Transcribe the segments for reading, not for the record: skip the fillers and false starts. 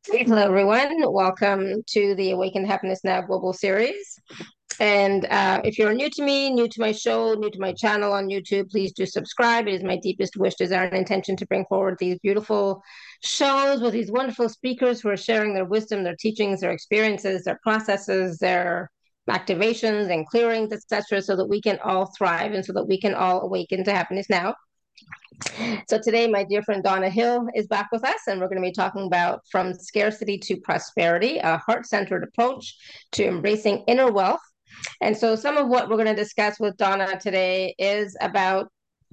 Hello, everyone. Welcome to the Awakened Happiness Now Global Series. And if you're new to me, new to my show, new to my channel on YouTube, please do subscribe. It is my deepest wish, desire, and intention to bring forward these beautiful shows with these wonderful speakers who are sharing their wisdom, their teachings, their experiences, their processes, their activations and clearings, etc., so that we can all thrive and so that we can all awaken to happiness now. So today, my dear friend Donna Hill is back with us, and we're going to be talking about from scarcity to prosperity, a heart-centered approach to embracing inner wealth. And so some of what we're going to discuss with Donna today is about,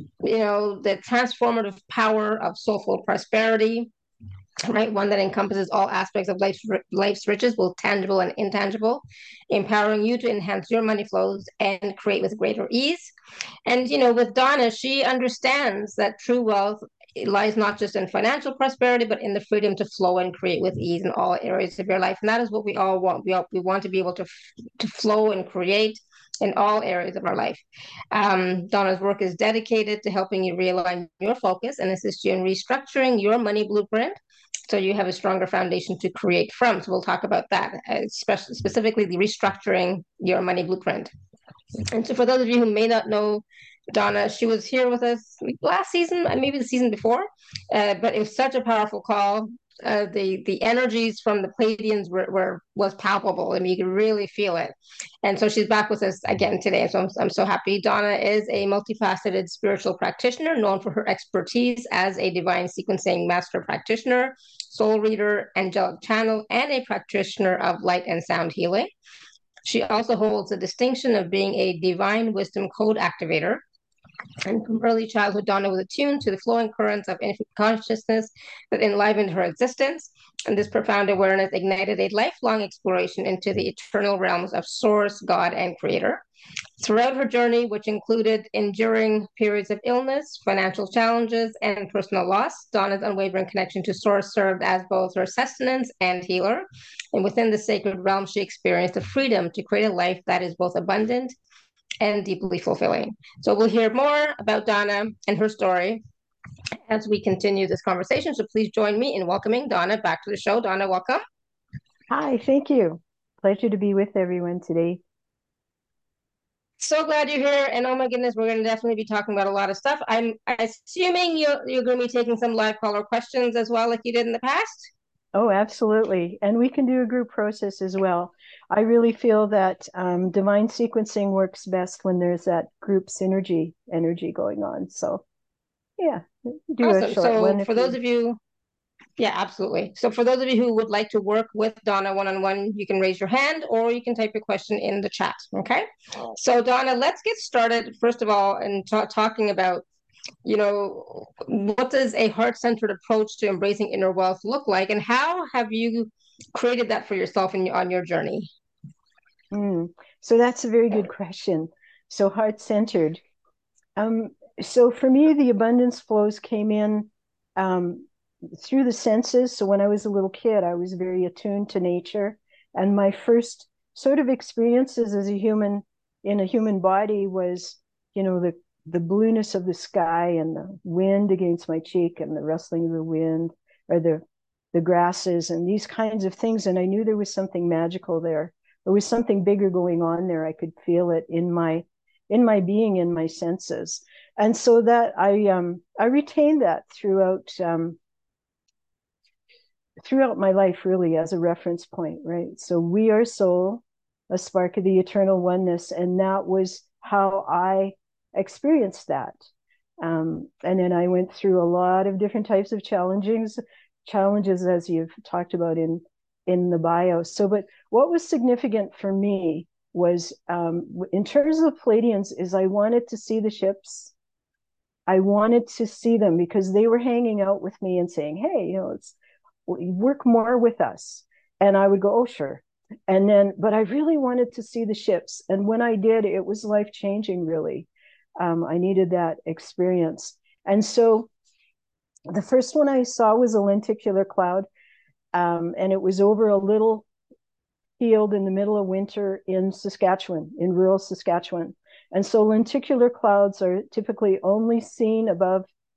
the transformative power of soulful prosperity, right? One that encompasses all aspects of life's riches, both tangible and intangible, empowering you to enhance your money flows and create with greater ease. And, with Donna, she understands that true wealth lies not just in financial prosperity, but in the freedom to flow and create with ease in all areas of your life. And that is what we all want. We want to be able to flow and create in all areas of our life. Donna's work is dedicated to helping you realign your focus and assist you in restructuring your money blueprint so you have a stronger foundation to create from. So we'll talk about that, especially specifically the restructuring your money blueprint. And so for those of you who may not know Donna, she was here with us last season, maybe the season before, but it was such a powerful call. The energies from the Pleiadians was palpable. I mean, you could really feel it. And so she's back with us again today. So I'm so happy. Donna is a multifaceted spiritual practitioner known for her expertise as a divine sequencing master practitioner, soul reader, angelic channel, and a practitioner of light and sound healing. She also holds the distinction of being a divine wisdom code activator. And from early childhood, Donna was attuned to the flowing currents of infinite consciousness that enlivened her existence. And this profound awareness ignited a lifelong exploration into the eternal realms of Source, God, and Creator. Throughout her journey, which included enduring periods of illness, financial challenges, and personal loss, Donna's unwavering connection to Source served as both her sustenance and healer. And within the sacred realm, she experienced the freedom to create a life that is both abundant and deeply fulfilling. So we'll hear more about Donna and her story as we continue this conversation. So please join me in welcoming Donna back to the show. Donna, welcome. Hi, thank you. Pleasure to be with everyone today. So glad you're here. And oh my goodness, we're going to definitely be talking about a lot of stuff. I'm assuming you're going to be taking some live caller questions as well, like you did in the past. Oh, absolutely. And we can do a group process as well. I really feel that divine sequencing works best when there's that group synergy energy going on. So, yeah, do a Awesome. short So one if for those you. of you, yeah, absolutely. So for those of you who would like to work with Donna one-on-one, you can raise your hand or you can type your question in the chat. Okay. So Donna, let's get started first of all and talking about what does a heart-centered approach to embracing inner wealth look like, and how have you created that for yourself on your journey? Mm. So that's a very good question. So heart-centered. Um, so for me, the abundance flows came in um, through the senses. So when I was a little kid, I was very attuned to nature, and my first sort of experiences as a human in a human body was, the blueness of the sky and the wind against my cheek and the rustling of the wind or the grasses and these kinds of things. And I knew there was something magical there. There was something bigger going on there. I could feel it in my being, in my senses. And so that I retained that throughout my life, really, as a reference point, right? So we are soul, a spark of the eternal oneness, and that was how I experienced that. And then I went through a lot of different types of challenges as you've talked about in the bio. So, but what was significant for me was, in terms of Pleiadians, is I wanted to see the ships. I wanted to see them because they were hanging out with me and saying, "Hey, it's work more with us." And I would go, "Oh, sure." And then, but I really wanted to see the ships. And when I did, it was life changing, really. I needed that experience. And so the first one I saw was a lenticular cloud. And it was over a little field in the middle of winter in Saskatchewan, in rural Saskatchewan. And so lenticular clouds are typically only seen above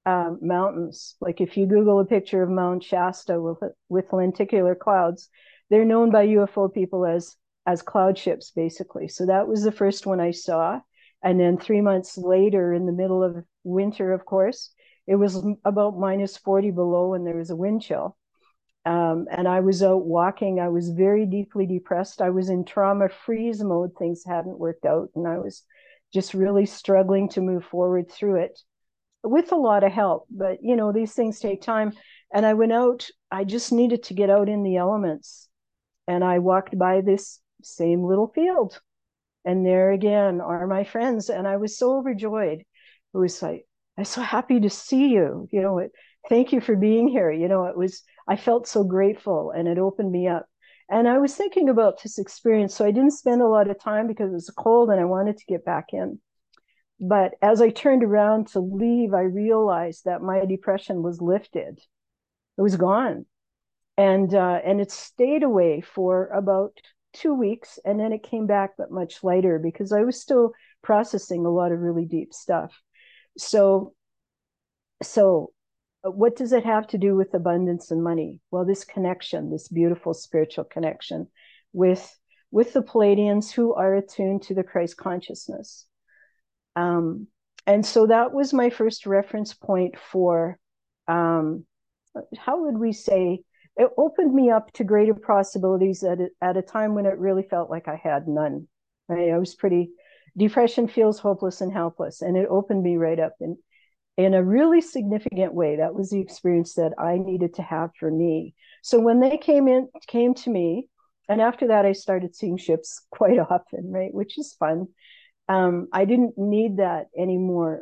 mountains. Like if you Google a picture of Mount Shasta with lenticular clouds, they're known by UFO people as cloud ships, basically. So that was the first one I saw. And then 3 months later, in the middle of winter, of course, it was about minus 40 below, and there was a wind chill. And I was out walking. I was very deeply depressed. I was in trauma freeze mode. Things hadn't worked out, and I was just really struggling to move forward through it with a lot of help. But, you know, these things take time. And I went out, I just needed to get out in the elements. And I walked by this same little field. And there again are my friends. And I was so overjoyed. It was like, I'm so happy to see you. You know, thank you for being here. You know, I felt so grateful, and it opened me up. And I was thinking about this experience. So I didn't spend a lot of time because it was cold and I wanted to get back in. But as I turned around to leave, I realized that my depression was lifted. It was gone. And it stayed away for about 2 weeks, and then it came back, but much lighter, because I was still processing a lot of really deep stuff. So what does it have to do with abundance and money? Well, this connection, this beautiful spiritual connection with the Pleiadians, who are attuned to the Christ consciousness. And so that was my first reference point for, how would we say, it opened me up to greater possibilities at a time when it really felt like I had none. Right? I was depression feels hopeless and helpless, and it opened me right up in a really significant way. That was the experience that I needed to have for me. So when they came to me, and after that, I started seeing ships quite often, right? Which is fun. I didn't need that anymore.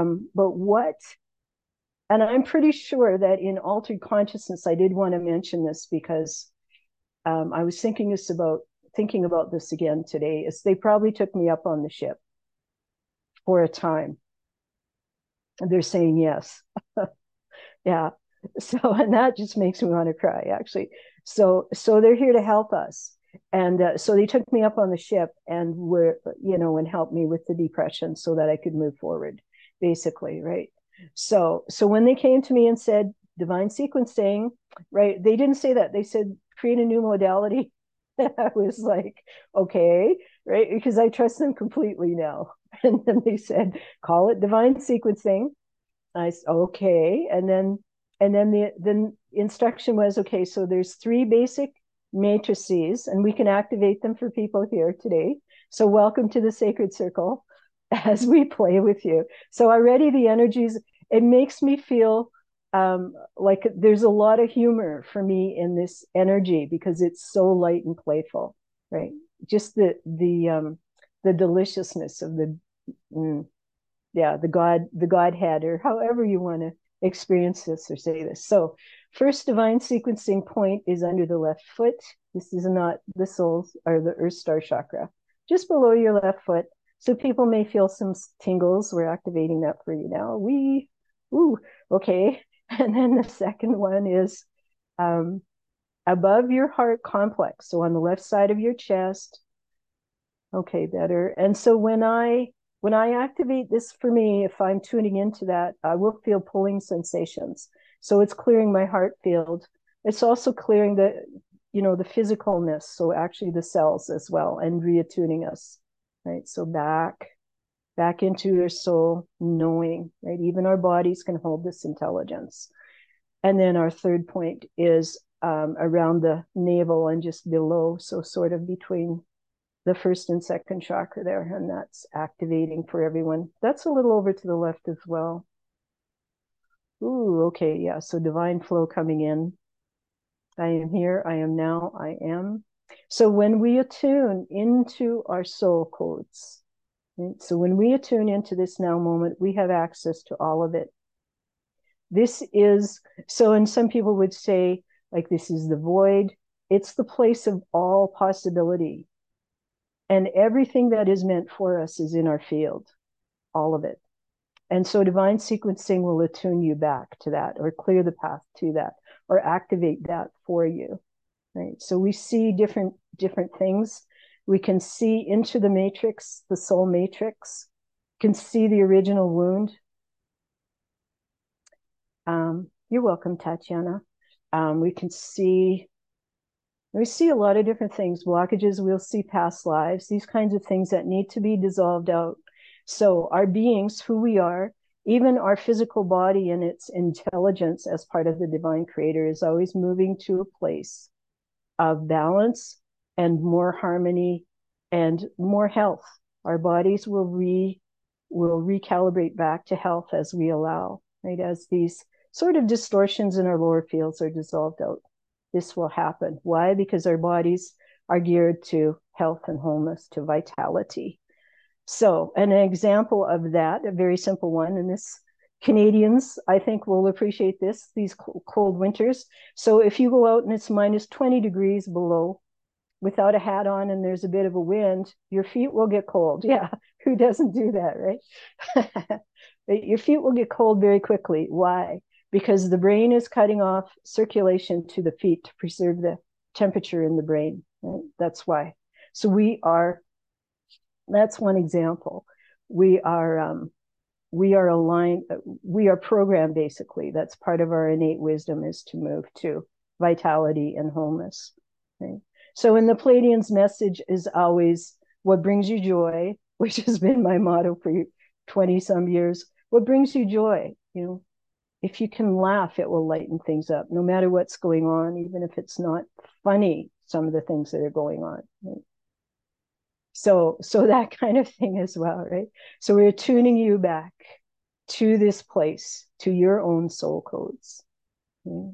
And I'm pretty sure that in Altered Consciousness, I did want to mention this because I was thinking about this again today, is they probably took me up on the ship for a time. And they're saying yes. Yeah. So, and that just makes me want to cry, actually. So they're here to help us. And so they took me up on the ship and and helped me with the depression so that I could move forward, basically, right? So when they came to me and said divine sequencing, right? They didn't say that. They said create a new modality. I was like, okay, right? Because I trust them completely now. And then they said, call it divine sequencing. I said, okay. And then the instruction was, okay, so there's 3 basic matrices, and we can activate them for people here today. So welcome to the sacred circle as we play with you. So already the energies, it makes me feel like there's a lot of humor for me in this energy because it's so light and playful, right? Just the deliciousness of the Godhead, or however you want to experience this or say this. So first divine sequencing point is under the left foot. This is not the soul or the earth star chakra, just below your left foot. So people may feel some tingles. We're activating that for you now. Okay. And then the second one is above your heart complex. So on the left side of your chest. Okay, better. And so when I activate this, for me, if I'm tuning into that, I will feel pulling sensations. So it's clearing my heart field. It's also clearing the physicalness. So actually the cells as well, and reattuning us, right? So back into your soul, knowing, right? Even our bodies can hold this intelligence. And then our third point is around the navel and just below. So sort of between the first and second chakra there, and that's activating for everyone. That's a little over to the left as well. Ooh, okay, yeah, so divine flow coming in. I am here, I am now, I am. So when we attune into our soul codes, right? So when we attune into this now moment, we have access to all of it. This is, so, and some people would say, like, this is the void. It's the place of all possibility. And everything that is meant for us is in our field, all of it. And so divine sequencing will attune you back to that, or clear the path to that, or activate that for you, right? So we see different things. We can see into the matrix, the soul matrix, can see the original wound. You're welcome, Tatiana. We see a lot of different things, blockages, we'll see past lives, these kinds of things that need to be dissolved out. So our beings, who we are, even our physical body and its intelligence as part of the divine creator, is always moving to a place of balance and more harmony and more health. Our bodies will recalibrate back to health as we allow, right? As these sort of distortions in our lower fields are dissolved out, this will happen. Why? Because our bodies are geared to health and wholeness, to vitality. So an example of that, a very simple one, and this Canadians, I think, will appreciate this, these cold winters. So if you go out and it's minus 20 degrees below without a hat on and there's a bit of a wind, your feet will get cold. Yeah, who doesn't do that, right? Your feet will get cold very quickly. Why? Because the brain is cutting off circulation to the feet to preserve the temperature in the brain. Right? That's why. So that's one example. We are aligned, we are programmed, basically. That's part of our innate wisdom, is to move to vitality and wholeness. Right? So in the Pleiadians, message is always what brings you joy, which has been my motto for 20 some years. What brings you joy? If you can laugh, it will lighten things up, no matter what's going on, even if it's not funny, some of the things that are going on. Right? So that kind of thing as well, right? So we're tuning you back to this place, to your own soul codes. Right?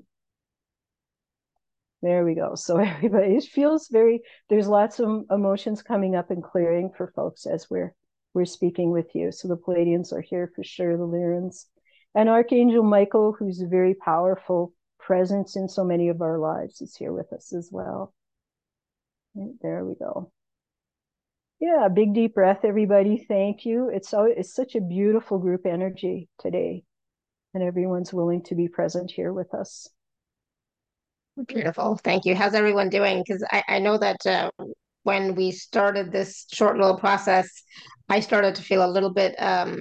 There we go. So everybody, it feels there's lots of emotions coming up and clearing for folks as we're speaking with you. So the Pleiadians are here for sure, the Lyrans. And Archangel Michael, who's a very powerful presence in so many of our lives, is here with us as well. Right, there we go. Yeah, big deep breath, everybody. Thank you. It's such a beautiful group energy today, and everyone's willing to be present here with us. Beautiful. Thank you. How's everyone doing? Because I know that when we started this short little process, I started to feel a little bit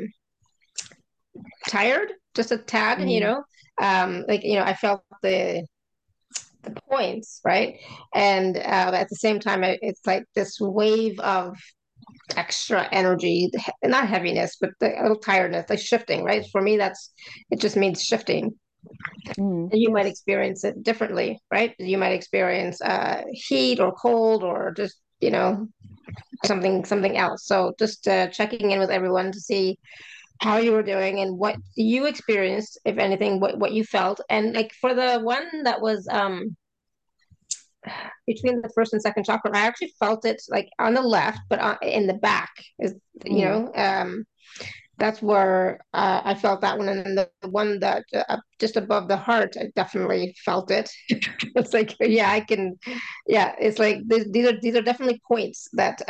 tired, just a tad, I felt the points, right? And at the same time, it's like this wave of extra energy, not heaviness, but a little tiredness, like shifting, right? For me, it just means shifting. And you might experience it differently, right? You might experience heat or cold or just, something else. So just checking in with everyone to see how you were doing and what you experienced, if anything, what you felt. And like for the one that was between the first and second chakra, I actually felt it like on the left, but in the back is, that's where I felt that one. And then the one that just above the heart, I definitely felt it. It's like, yeah, I can, yeah, it's like these are definitely points that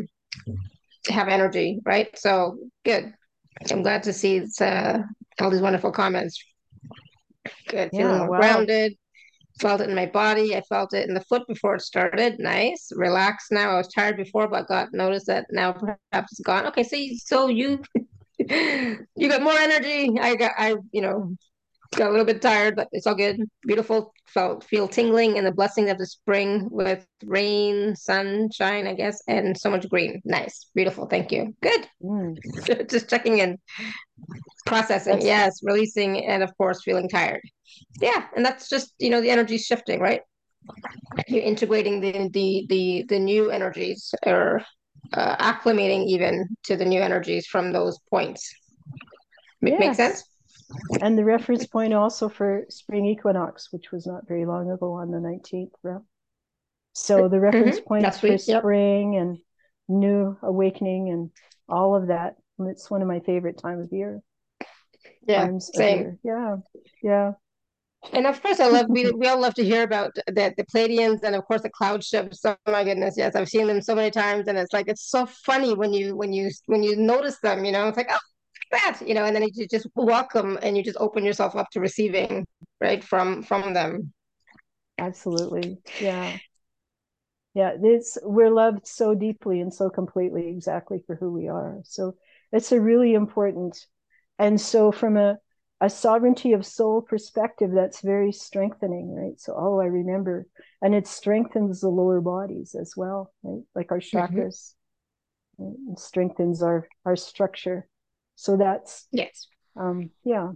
have energy, right? So good. I'm glad to see all these wonderful comments. Good. Yeah, Feeling more wow. grounded. Felt it in my body. I felt it in the foot before it started. Nice. Relaxed now. I was tired before, but got noticed that now perhaps it's gone. Okay, so you you got more energy. Got a little bit tired, but it's all good. Beautiful. Feel tingling and the blessing of the spring with rain, sunshine, I guess, and so much green. Nice. Beautiful. Thank you. Good. Just checking in. Processing. Yes. Releasing, and of course feeling tired. Yeah. And that's just, the energy shifting, right? You're integrating the new energies, or acclimating even to the new energies from those points. Make sense? And the reference point also for spring equinox, which was not very long ago on the 19th. Right? So the reference points for spring and new awakening and all of that. It's one of my favorite times of year. Yeah, same. Year. Yeah. And of course, we all love to hear about the Pleiadians, and of course the cloud ships. Oh my goodness, yes, I've seen them so many times, and it's so funny when you notice them. It's like, oh, look at that, and then you just welcome and you just open yourself up to receiving, right, from them. Absolutely, yeah. We're loved so deeply and so completely, exactly for who we are. So it's a really important. And so from a a sovereignty of soul perspective that's very strengthening, right? So, oh, I remember. And it strengthens the lower bodies as well, right? Like our Mhm. chakras, right? It strengthens our structure. So that's, Yes. yeah.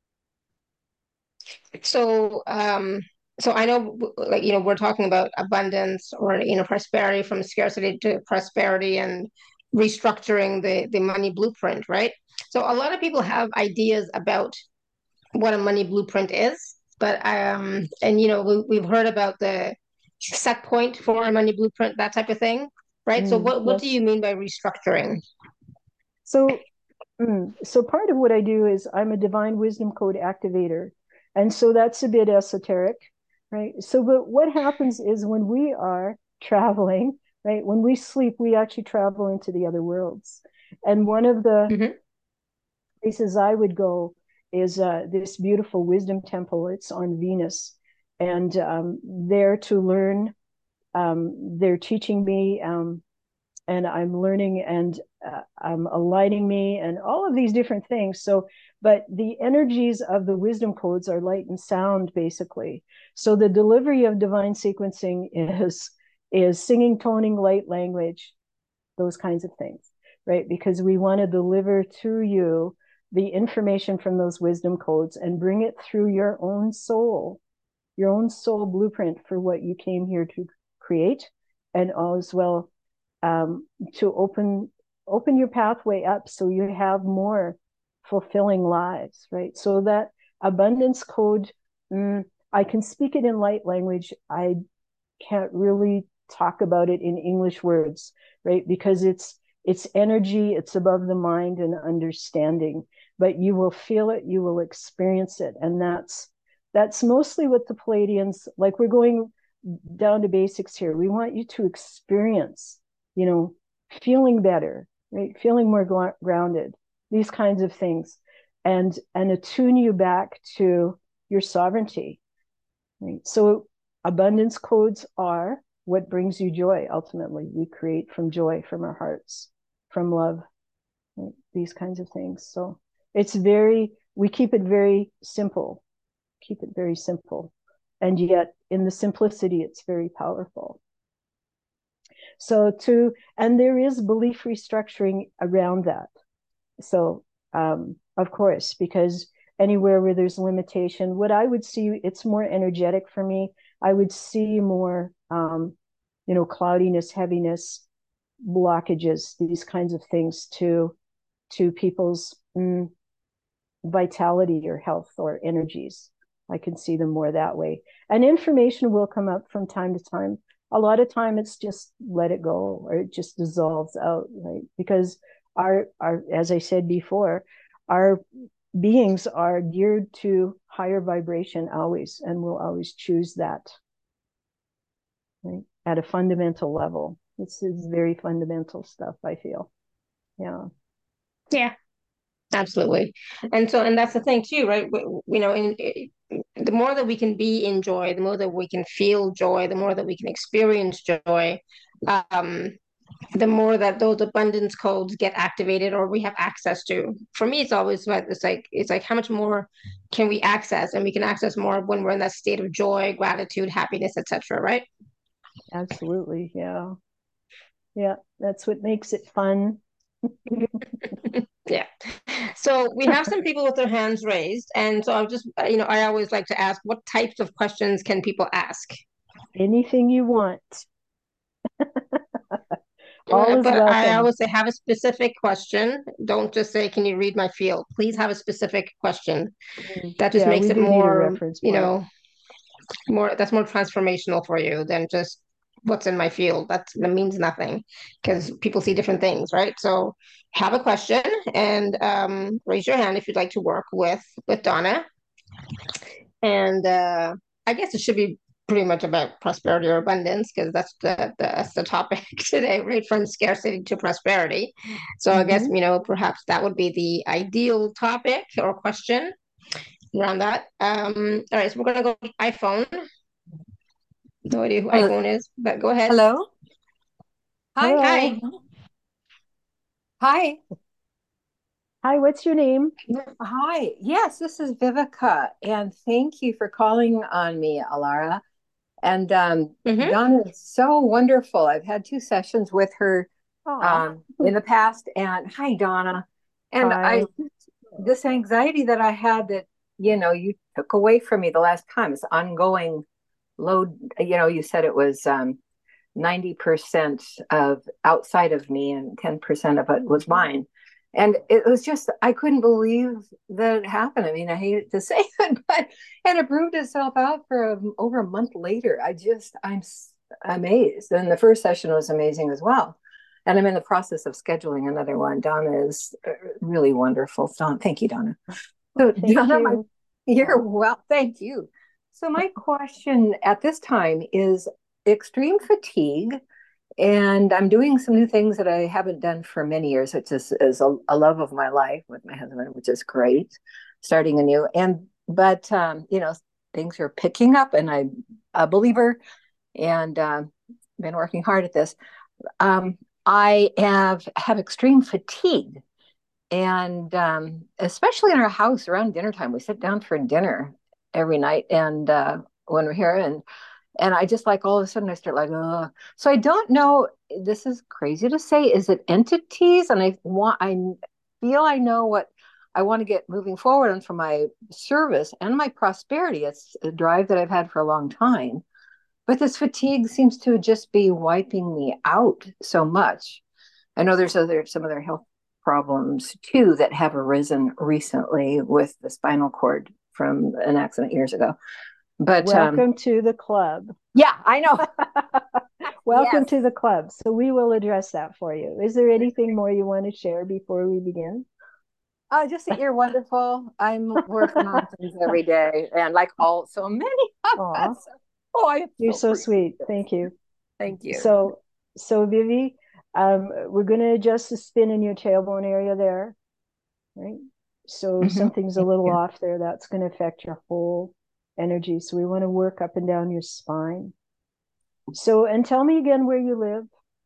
So, so I know, like, we're talking about abundance or, prosperity, from scarcity to prosperity, and restructuring the money blueprint, right? So a lot of people have ideas about what a money blueprint is, but and we've heard about the set point for a money blueprint, that type of thing, right? So what do Yes. you mean by restructuring? So, so part of what I do is I'm a divine wisdom code activator. And so that's a bit esoteric, right? So, but what happens is when we are traveling, right? When we sleep, we actually travel into the other worlds. And one of the Hmm. places I would go is this beautiful wisdom temple. It's on Venus. And there to learn, they're teaching me and I'm learning and aligning me and all of these different things. So, but the energies of the wisdom codes are light and sound, basically. So the delivery of divine sequencing is singing, toning, light language, those kinds of things, right? Because we want to deliver to you the information from those wisdom codes and bring it through your own soul blueprint for what you came here to create, and as well to open your pathway up so you have more fulfilling lives, right? So that abundance code, I can speak it in light language. I can't really talk about it in English words, right? Because it's energy, it's above the mind and understanding, but you will feel it, you will experience it, and that's mostly what the Pleiadians like. We're going down to basics here. We want you to experience, you know, feeling better, right? Feeling more grounded, these kinds of things, and attune you back to your sovereignty, right? So abundance codes are what brings you joy. Ultimately, we create from joy, from our hearts, from love, right? These kinds of things. So we keep it very simple, keep it very simple. And yet in the simplicity, it's very powerful. And there is belief restructuring around that. So, of course, because anywhere where there's limitation, what I would see, it's more energetic for me. I would see more, cloudiness, heaviness, blockages, these kinds of things to people's vitality or health or energies. I can see them more that way. And information will come up from time to time. A lot of time it's just let it go or it just dissolves out, right? Because our as I said before, our beings are geared to higher vibration always, and will always choose that, right? At a fundamental level. This is very fundamental stuff, I feel. Yeah. Yeah, absolutely. And that's the thing too, right? The more that we can be in joy, the more that we can feel joy, the more that we can experience joy, um, the more that those abundance codes get activated or we have access to. For me, it's always about, it's like how much more can we access, and we can access more when we're in that state of joy, gratitude, happiness, etc. Right? Absolutely. Yeah. Yeah. That's what makes it fun. Yeah. So we have some people with their hands raised, and so I'll just, I always like to ask, what types of questions can people ask? Anything you want. All is But I welcome. always say, have a specific question. Don't just say, "Can you read my field?" Please have a specific question. That just Yeah, makes we it do need a more, reference point. that's more transformational for you than just what's in my field. That means nothing, because people see different things, right? So have a question, and raise your hand if you'd like to work with Donna. And I guess it should be pretty much about prosperity or abundance, because that's the topic today, right? From scarcity to prosperity. So I guess, Hmm. perhaps that would be the ideal topic or question around that. All right, so we're gonna go to iPhone. No idea who Hello. iPhone is, but go ahead. Hello. Hi. Hi. Hello. Hi. Hi, what's your name? Hi. Yes, this is Vivica, and thank you for calling on me, Alara. And Hmm. Donna is so wonderful. I've had two sessions with her Oh, in the past. And hi, Donna. And hi. this anxiety that I had that, you took away from me the last time, this ongoing load. You said it was 90% of outside of me and 10% of it was mine. And it was just, I couldn't believe that it happened. I mean, I hate to say it, but, and it proved itself out for over a month later. I'm amazed. And the first session was amazing as well. And I'm in the process of scheduling another one. Donna is really wonderful. Thank you, Donna. So, Thank Donna, you. you're Oh, well, thank you. So, my question at this time is extreme fatigue, and I'm doing some new things that I haven't done for many years, which is a love of my life with my husband, which is great. Starting anew, but things are picking up, and I'm a believer, and been working hard at this. I have extreme fatigue, and especially in our house around dinner time, we sit down for dinner every night, and when we're here, and I just like all of a sudden I start like, ugh. So I don't know. This is crazy to say. Is it entities? And I feel I know what I want to get moving forward and for my service and my prosperity. It's a drive that I've had for a long time. But this fatigue seems to just be wiping me out so much. I know there's some other health problems too that have arisen recently with the spinal cord from an accident years ago. But welcome to the club. yeah, I know. Welcome Yes. to the club. So we will address that for you. Is there anything more you want to share before we begin? Just that you're wonderful. I'm working on things every day, and like all so many of Aw, us. Oh, I you're so so appreciate sweet. this. Thank you. Thank you. So Vivi, we're going to adjust the spin in your tailbone area there, right? So Hmm. something's a Thank little you. off there. That's going to affect your whole energy. So we want to work up and down your spine. So, and tell me again where you live.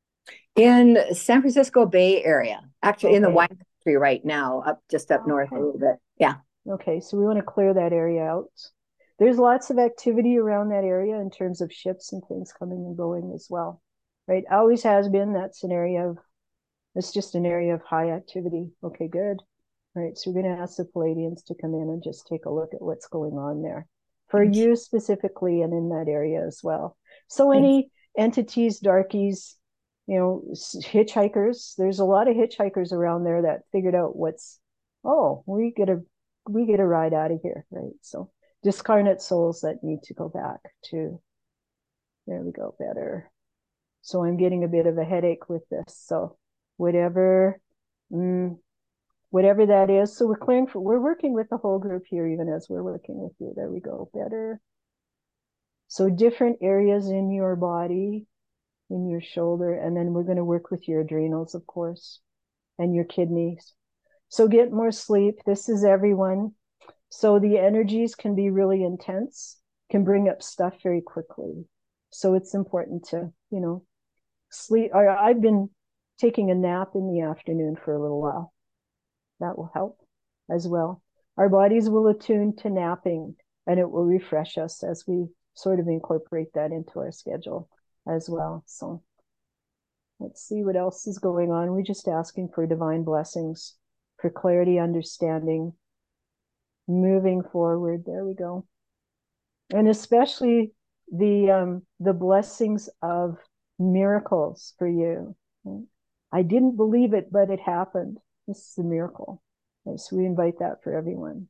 In San Francisco Bay Area, actually in the Okay. wine country right now, up north a Okay. little bit. Yeah. Okay. So we want to clear that area out. There's lots of activity around that area in terms of ships and things coming and going as well, right? Always has been. That's an area of, it's just an area of high activity. Okay, good. All right. So we're going to ask the Palladians to come in and just take a look at what's going on there for Thank you. you specifically and in that area as well. So Thank any entities, darkies, hitchhikers, there's a lot of hitchhikers around there that figured out oh, we get a ride out of here, right? So discarnate souls that need to go back to, there we go, better. So I'm getting a bit of a headache with this. So whatever, mm, whatever that is. So we're working with the whole group here, even as we're working with you. There we go, better. So different areas in your body, in your shoulder, and then we're going to work with your adrenals, of course, and your kidneys. So get more sleep. This is everyone. So the energies can be really intense, can bring up stuff very quickly. So it's important to, sleep. I've been taking a nap in the afternoon for a little while. That will help as well. Our bodies will attune to napping and it will refresh us as we sort of incorporate that into our schedule as well. So let's see what else is going on. We're just asking for divine blessings, for clarity, understanding, moving forward. There we go. And especially the blessings of miracles for you. I didn't believe it, but it happened. This is a miracle. So we invite that for everyone.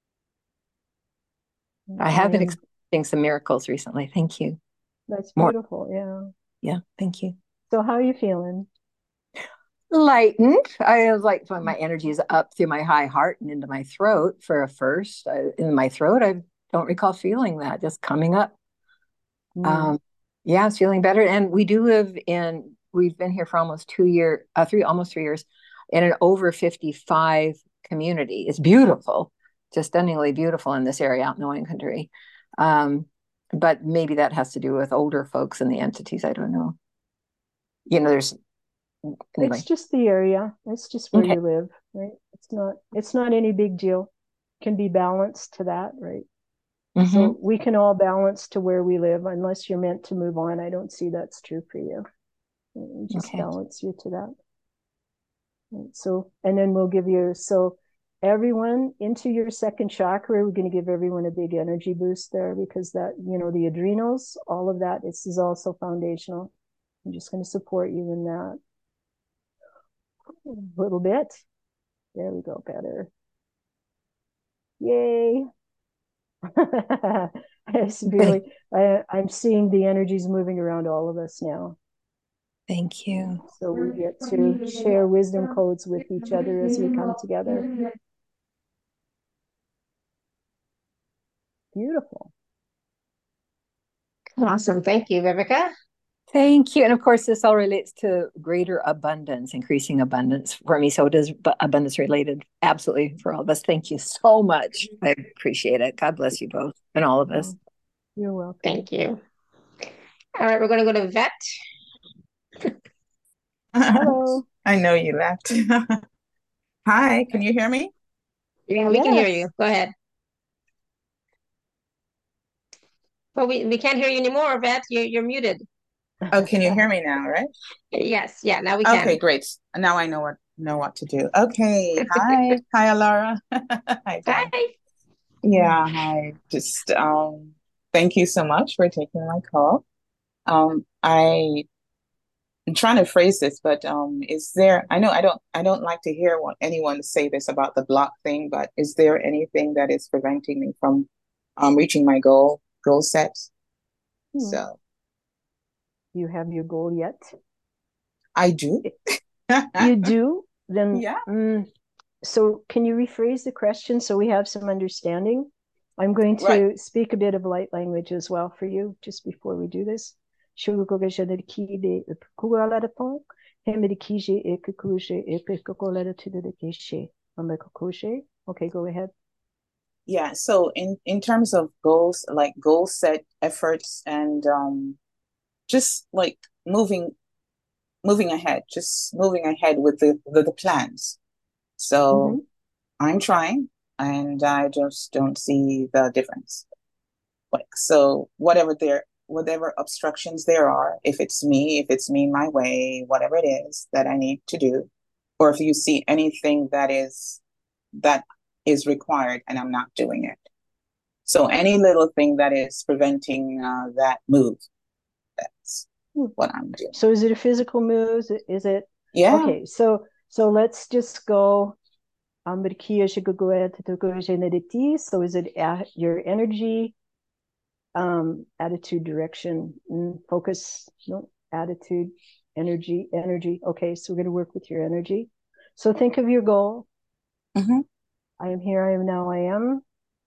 I have been And experiencing some miracles recently. Thank you. that's More. beautiful. Yeah. Yeah. Thank you. So how are you feeling? Lightened. I was like, when my energy is up through my high heart and into my throat for a first. In my throat, I don't recall feeling that, just coming up. Mm. Um, yeah, it's feeling better. And we've been here for almost 2 years, almost 3 years, in an over 55 community. It's beautiful, just stunningly beautiful in this area out in the wine country. Um, but maybe that has to do with older folks and the entities. I don't know. There's It's anyway. just the area. It's just where Okay. you live, right? It's not any big deal. Can be balanced to that, right? Mm-hmm. So we can all balance to where we live, unless you're meant to move on. I don't see that's true for you. We just balance you to that. So, and then we'll give you, so everyone into your second chakra, we're going to give everyone a big energy boost there, because that, the adrenals, all of that, this is also foundational. I'm just going to support you in that a little bit. There we go, better. Yay. It's really, I'm seeing the energies moving around all of us now. Thank you. So we get to share wisdom codes with each other as we come together. Beautiful. Awesome. Thank you, Viveka. Thank you. And of course, this all relates to greater abundance, increasing abundance for me. So it is abundance related, absolutely, for all of us. Thank you so much. I appreciate it. God bless you both and all of us. You're welcome. Thank you. All right, we're going to go to Vet. Hello. I know you left. Hi, can you hear me? Yeah, we can hear you. Go ahead. Well, we can't hear you anymore, Vet. You're muted. Oh, can you hear me now, right? Yes. Yeah, now we can. Okay, great. Now I know what to do. Okay. Hi. Hi, Alara. Hi, Dad. Hi. Yeah, hi. Just thank you so much for taking my call. I'm trying to phrase this, but is there, I know I don't like to hear anyone say this about the block thing, but is there anything that is preventing me from reaching my goal set? So you have your goal yet? I do. You do? Then yeah. So can you rephrase the question so we have some understanding? I'm going to speak a bit of light language as well for you just before we do this. Okay, go ahead. Yeah, so in terms of goals, like goal set efforts and just like moving ahead, just moving ahead with the plans. So I'm trying and I just don't see the difference. Like, so whatever obstructions there are, if it's me my way, whatever it is that I need to do, or if you see anything that is required and I'm not doing it. So any little thing that is preventing that move, that's what I'm doing. So is it a physical move? Is it? Yeah. Okay, so let's just go. So is it your energy, attitude, direction, focus, no, attitude, energy. Okay, so we're going to work with your energy. So think of your goal. I am here, I am now, I am.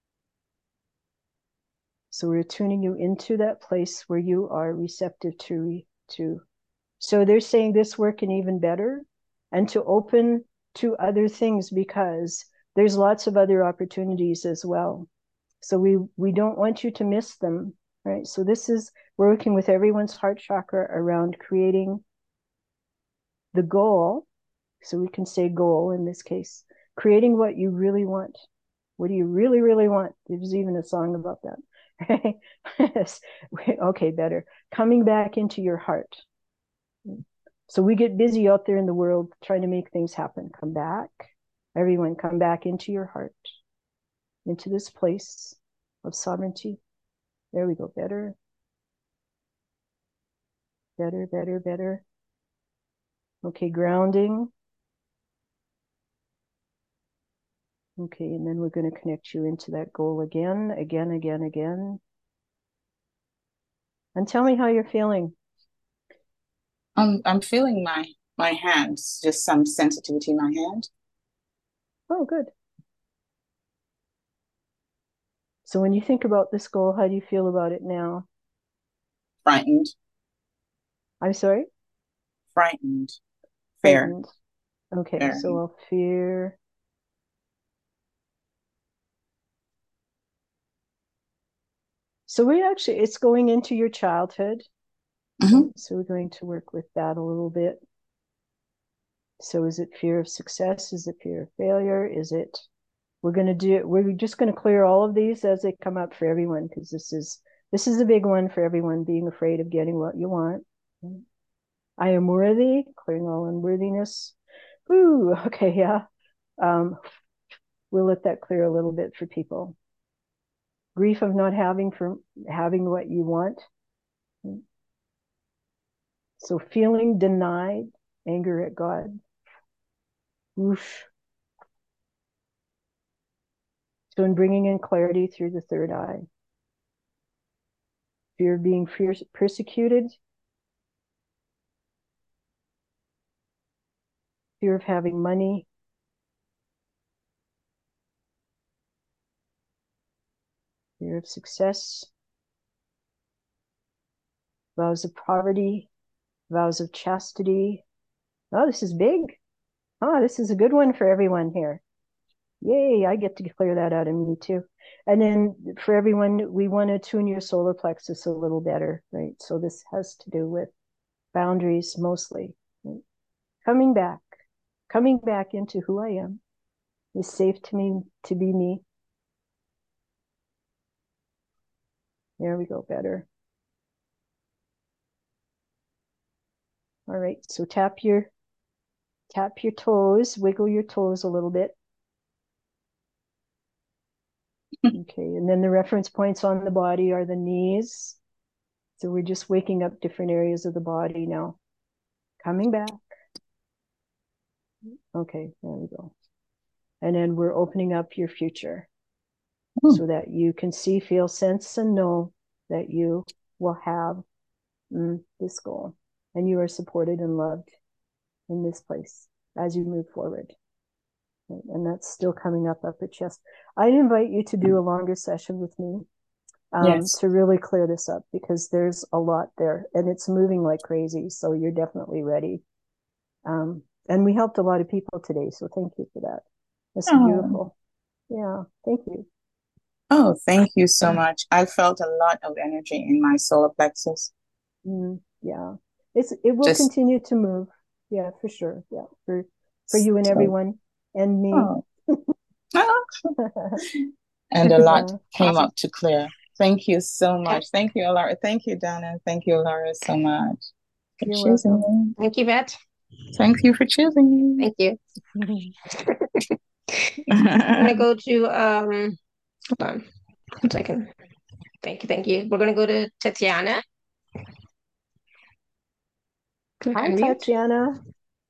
So we're tuning you into that place where you are receptive to. So they're saying this work and even better, and to open to other things, because there's lots of other opportunities as well. So we don't want you to miss them, right? So we're working with everyone's heart chakra around creating the goal. So we can say goal in this case, creating what you really want. What do you really, really want? There's even a song about that. Yes. Okay, better. Coming back into your heart. So we get busy out there in the world trying to make things happen. Come back. Everyone, come back into your heart, into this place of sovereignty. There we go. Better. Better, better, better. Okay, grounding. Okay, and then we're going to connect you into that goal again. And tell me how you're feeling. I'm feeling my hands, just some sensitivity in my hand. Oh, good. So when you think about this goal, how do you feel about it now? Frightened. I'm sorry? Frightened. Fear. Frightened. Okay, so I'll fear. So it's going into your childhood. So we're going to work with that a little bit. So is it fear of success? Is it fear of failure? Is it, we're just going to clear all of these as they come up for everyone, because this is a big one for everyone, being afraid of getting what you want. I am worthy, clearing all unworthiness. Ooh, okay, yeah. We'll let that clear a little bit for people. Grief of not having what you want. So feeling denied, anger at God. Oof. So in bringing in clarity through the third eye. Fear of being persecuted. Fear of having money. Fear of success. Vows of poverty. Vows of chastity. Oh, this is big. Oh, this is a good one for everyone here. Yay, I get to clear that out of me too. And then for everyone, we want to tune your solar plexus a little better, right? So this has to do with boundaries mostly. Right? Coming back into who I am. It's safe to me to be me. There we go, better. All right, so tap your toes, wiggle your toes a little bit. Okay, and then the reference points on the body are the knees. So we're just waking up different areas of the body now. Coming back. Okay, there we go. And then we're opening up your future so that you can see, feel, sense, and know that you will have this goal. And you are supported and loved in this place as you move forward. And that's still coming up your chest. I'd invite you to do a longer session with me to really clear this up, because there's a lot there and it's moving like crazy. So you're definitely ready. And we helped a lot of people today. So thank you for that. That's beautiful. Yeah, thank you. Oh, thank you so much. I felt a lot of energy in my solar plexus. Yeah, it will continue to move. Yeah, for sure. Yeah, for you and everyone and me. And a lot came up to clear. Thank you so much. Thank you, Laura. Thank you, Donna. Thank you, Laura, so much for choosing me. Thank you, Vet. Thank you for choosing me. Thank you. I'm gonna go to hold on 1 second. Thank you. We're gonna go to Tatiana. Hi, Tatiana.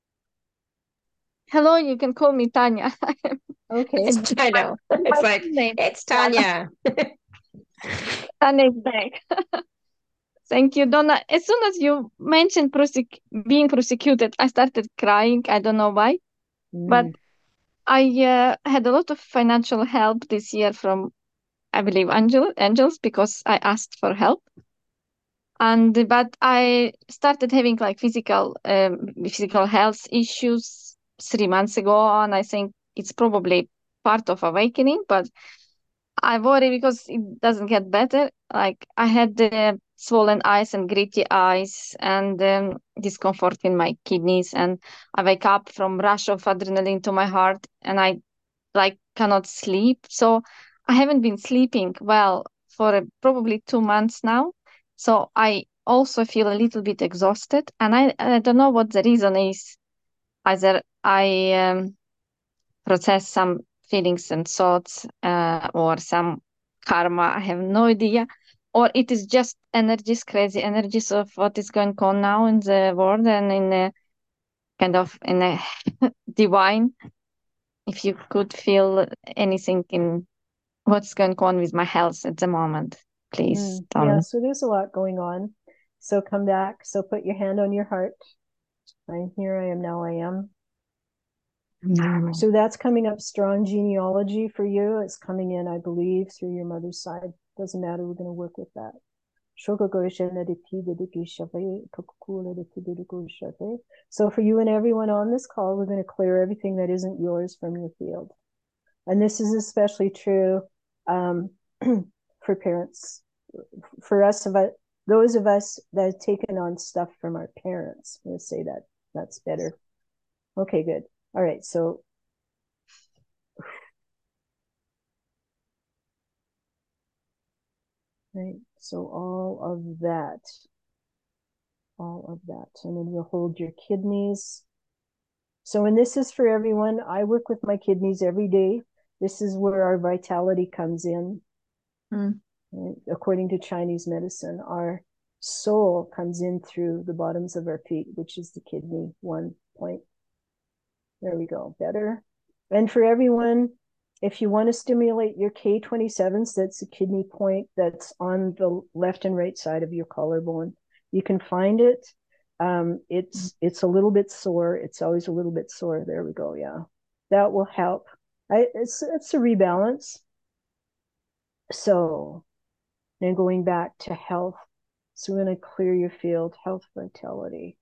Hello, you can call me Tanya. Okay. I know. It's like, it's Tanya. Tanya is back. Thank you, Donna. As soon as you mentioned being prosecuted, I started crying. I don't know why. But I had a lot of financial help this year from, I believe, angels, because I asked for help. But I started having like physical health issues 3 months ago, and I think it's probably part of awakening. But I worry because it doesn't get better. Like I had swollen eyes and gritty eyes, and discomfort in my kidneys, and I wake up from rush of adrenaline to my heart, and I like cannot sleep. So I haven't been sleeping well for probably 2 months now. So I also feel a little bit exhausted, and I don't know what the reason is. Either I process some feelings and thoughts, or some karma. I have no idea. Or it is just energies, crazy energies of what is going on now in the world and in a kind of in a divine. If you could feel anything in what's going on with my health at the moment, please tell me. Yeah, so there's a lot going on. So come back. So put your hand on your heart. I'm here, I am, now I am. So that's coming up strong genealogy for you. It's coming in, I believe, through your mother's side. Doesn't matter, we're going to work with that. So for you and everyone on this call, we're going to clear everything that isn't yours from your field. And this is especially true for parents. For us, those of us that have taken on stuff from our parents, I'm going to say that that's better. Okay, good. All right, so right, so all of that, and then you'll hold your kidneys. So, and this is for everyone. I work with my kidneys every day. This is where our vitality comes in. Mm. Right? According to Chinese medicine, our soul comes in through the bottoms of our feet, which is the kidney 1 point. There we go, better. And for everyone, if you want to stimulate your K27s, that's the kidney point that's on the left and right side of your collarbone. You can find it. It's a little bit sore. It's always a little bit sore. There we go. Yeah, that will help. It's a rebalance. So then going back to health. So we're going to clear your field, health, vitality.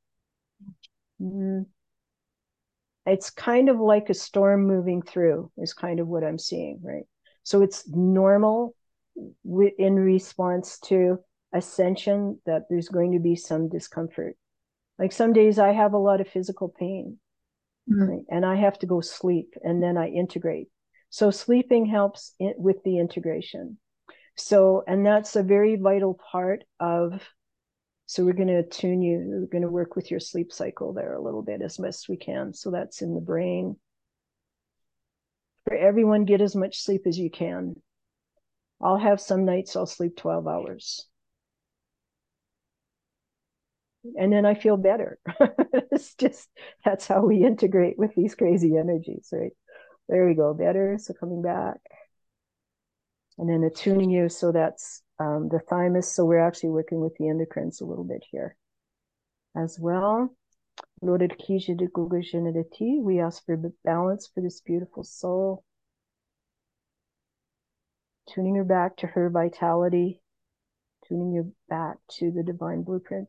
It's kind of like a storm moving through is kind of what I'm seeing, right? So it's normal in response to ascension that there's going to be some discomfort. Like some days I have a lot of physical pain, right? And I have to go sleep and then I integrate. So sleeping helps with the integration. So, and that's a very vital part of, so we're going to attune you, we're going to work with your sleep cycle there a little bit as best we can. So that's in the brain. For everyone, get as much sleep as you can. I'll have some nights I'll sleep 12 hours. And then I feel better. It's just, that's how we integrate with these crazy energies, right? There we go, better. So coming back. And then attuning you. So that's the thymus. So we're actually working with the endocrines a little bit here as well. We ask for balance for this beautiful soul. Tuning her back to her vitality. Tuning you back to the divine blueprint.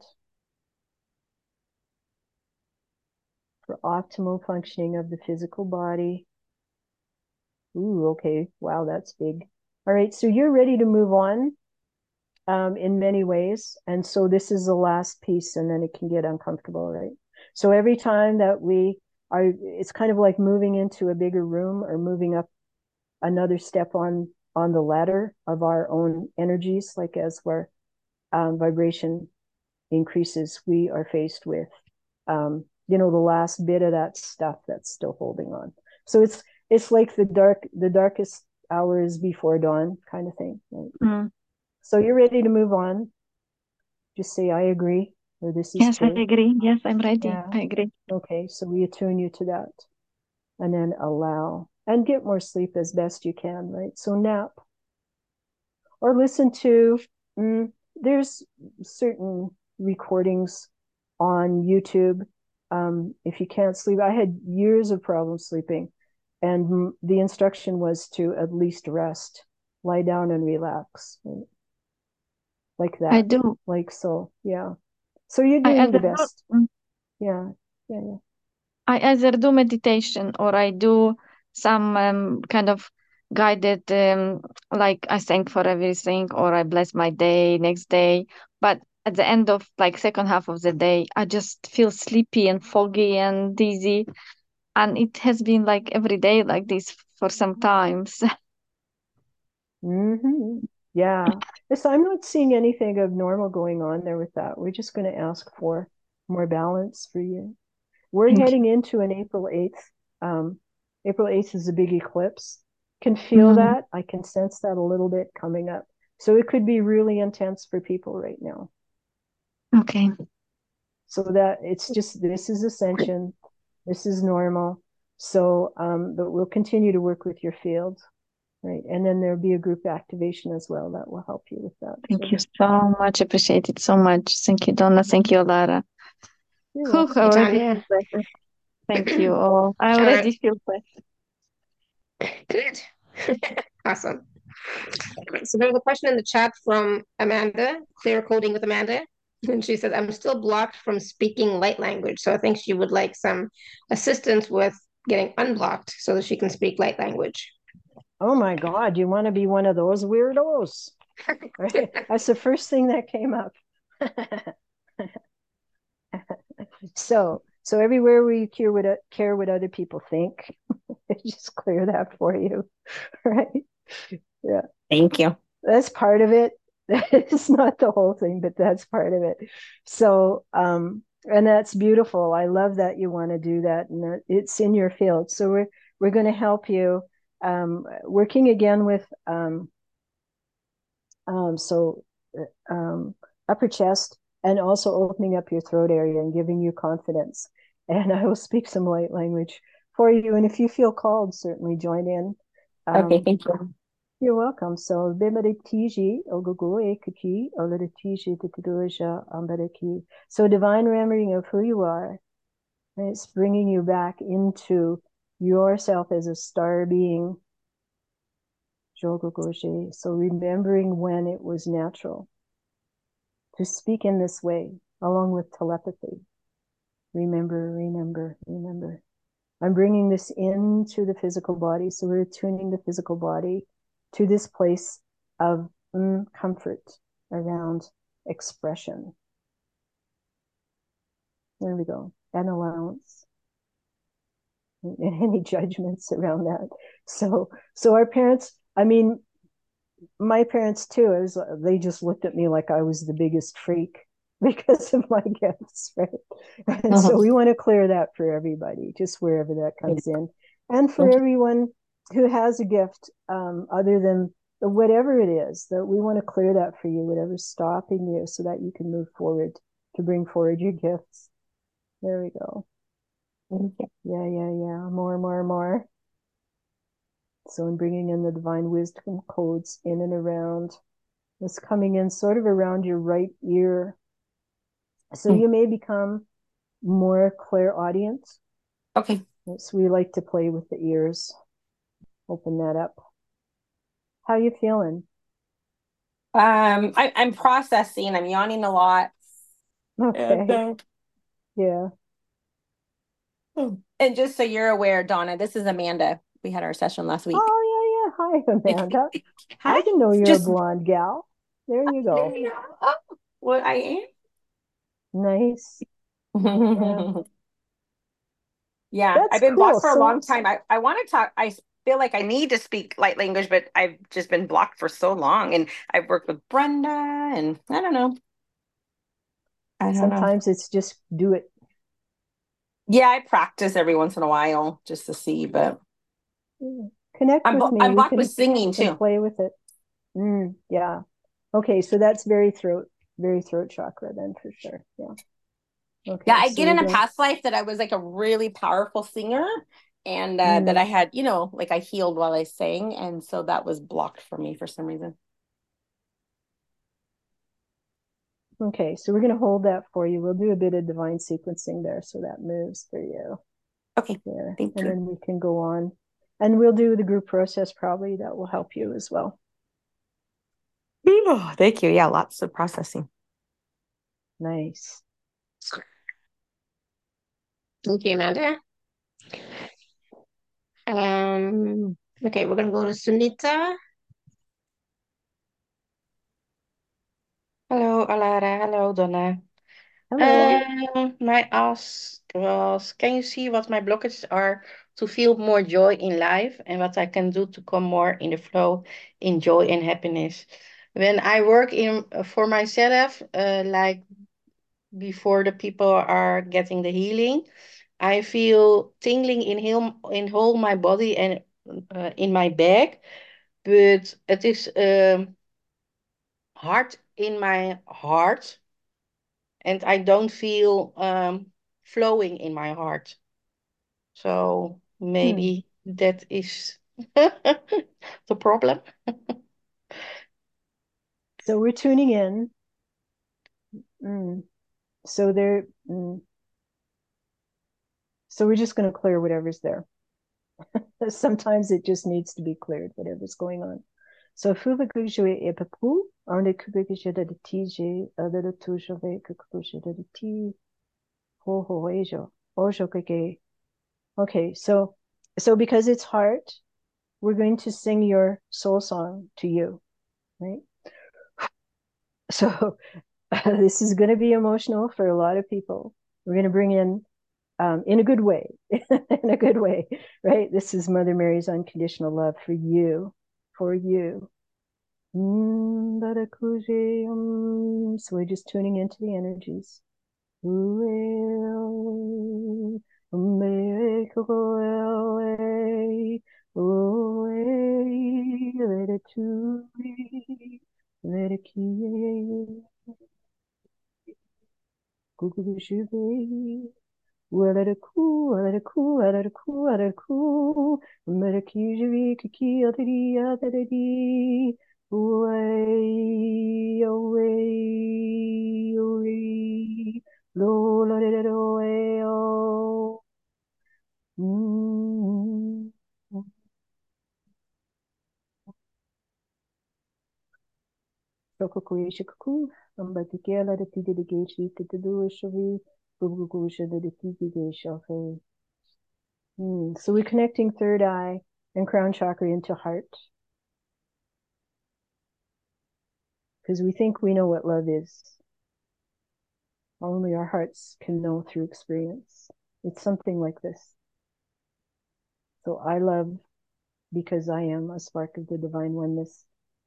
For optimal functioning of the physical body. Ooh, okay. Wow, that's big. All right, so you're ready to move on in many ways. And so this is the last piece, and then it can get uncomfortable, right? So every time that we are, it's kind of like moving into a bigger room or moving up another step on the ladder of our own energies, like as our vibration increases, we are faced with the last bit of that stuff that's still holding on. So it's like the darkest hours before dawn kind of thing. Right? So you're ready to move on. Just say, I agree, or this is Yes, true. I agree. Yes, I'm ready. Yeah. I agree. Okay, so we attune you to that. And then allow. And get more sleep as best you can, right? So nap. Or listen to, there's certain recordings on YouTube. If you can't sleep, I had years of problems sleeping. And the instruction was to at least rest, lie down and relax. Right? Like that. I do. Like so, yeah. So you're doing the best. Yeah. I either do meditation or I do some kind of guided, like I thank for everything or I bless my day next day. But at the end of like second half of the day, I just feel sleepy and foggy and dizzy. And it has been like every day like this for some times. Yeah. So I'm not seeing anything abnormal going on there with that. We're just going to ask for more balance for you. We're heading into an April 8th. April 8th is a big eclipse. Can feel that. I can sense that a little bit coming up. So it could be really intense for people right now. Okay. So that it's just, this is ascension. This is normal. So, but we'll continue to work with your field. Right. And then there'll be a group activation as well that will help you with that. Thank you so much. Appreciate it so much. Thank you, Donna. Thank you, Lara. You're Whew, welcome. I already Tanya. feel better. Thank you all. I already feel better. Good. Awesome. So there's a question in the chat from Amanda, clear coding with Amanda. And she says, I'm still blocked from speaking light language. So I think she would like some assistance with getting unblocked so that she can speak light language. Oh my God, you want to be one of those weirdos? Right? That's the first thing that came up. So So everywhere where you care what other people think, just clear that for you, right? Yeah. Thank you. That's part of it. It's not the whole thing, but that's part of it. So, and that's beautiful. I love that you want to do that, and it's in your field. So we're going to help you, working again with so upper chest, and also opening up your throat area and giving you confidence. And I will speak some light language for you. And if you feel called, certainly join in. Okay, thank you. You're welcome. So Bimaritiji Ogugu Ekiki Olaritiji Tikudoja Ambaraki. So divine remembering of who you are. And it's bringing you back into yourself as a star being. Jogogoji. So remembering when it was natural to speak in this way, along with telepathy. Remember, remember, remember. I'm bringing this into the physical body. So we're tuning the physical body to this place of comfort around expression. There we go. And allowance. And any judgments around that. So our parents, I mean, my parents too, they just looked at me like I was the biggest freak because of my gifts, right? And so we want to clear that for everybody, just wherever that comes in. And for everyone who has a gift, other than whatever it is, that we want to clear that for you, whatever's stopping you, so that you can move forward to bring forward your gifts. There we go. Yeah. More. So I'm bringing in the divine wisdom codes in and around. It's coming in sort of around your right ear. So you may become more clairaudient. Okay. So we like to play with the ears. Open that up. How you feeling? I'm processing. I'm yawning a lot. Okay. Yeah. And just so you're aware, Donna, this is Amanda. We had our session last week. Oh, yeah. Hi, Amanda. Hi. I didn't know you're Just a blonde gal. There you go. Oh, what I am? Nice. Yeah, That's I've been cool. blocked for a long time. I want to talk. I feel like I need to speak light language, but I've just been blocked for so long. And I've worked with Brenda, and I don't know. Sometimes it's just do it. Yeah, I practice every once in a while just to see, but connect with me. I'm blocked with singing too. Play with it. Yeah. Okay, so that's very throat chakra then, for sure. Yeah. Okay. Yeah, I get in a past life that I was like a really powerful singer, and that I had, like I healed while I sang, and so that was blocked for me for some reason. Okay, so we're going to hold that for you. We'll do a bit of divine sequencing there, so that moves for you. Okay. There. Thank you. And then we can go on. And we'll do the group process probably. That will help you as well. Oh, thank you. Yeah, lots of processing. Nice. Thank you, Amanda. Okay, we're going to go to Sunita. Hello, Alara. Hello, Donna. Hello. My ask was, can you see what my blockages are to feel more joy in life and what I can do to come more in the flow in joy and happiness? When I work for myself, like before the people are getting the healing, I feel tingling in whole my body and in my back, but it is hard in my heart, and I don't feel flowing in my heart. So maybe that is the problem. So we're tuning in. So so we're just going to clear whatever's there. Sometimes it just needs to be cleared, whatever's going on. So fuvagujue epapu, on the kubikisha de tije, other tusha vekukusha de ti, ho ho ejo, ojo kake. Okay, so because it's heart, we're going to sing your soul song to you, right? So this is going to be emotional for a lot of people. We're going to bring in in a good way, in a good way, right? This is Mother Mary's unconditional love for you, for you. So we're just tuning into the energies. So we're connecting third eye and crown chakra into heart. Because we think we know what love is. Only our hearts can know through experience. It's something like this. So I love because I am a spark of the divine oneness.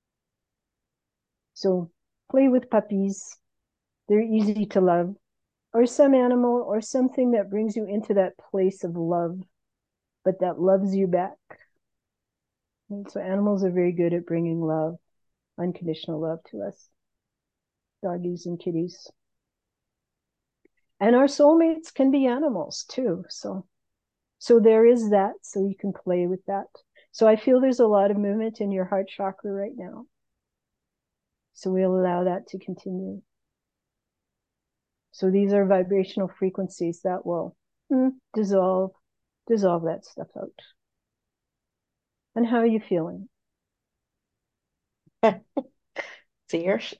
So play with puppies. They're easy to love. Or some animal or something that brings you into that place of love, but that loves you back. And so animals are very good at bringing love, unconditional love to us. Doggies and kitties. And our soulmates can be animals too. So there is that. So you can play with that. So I feel there's a lot of movement in your heart chakra right now. So we'll allow that to continue. So these are vibrational frequencies that will dissolve that stuff out. And how are you feeling? Tears.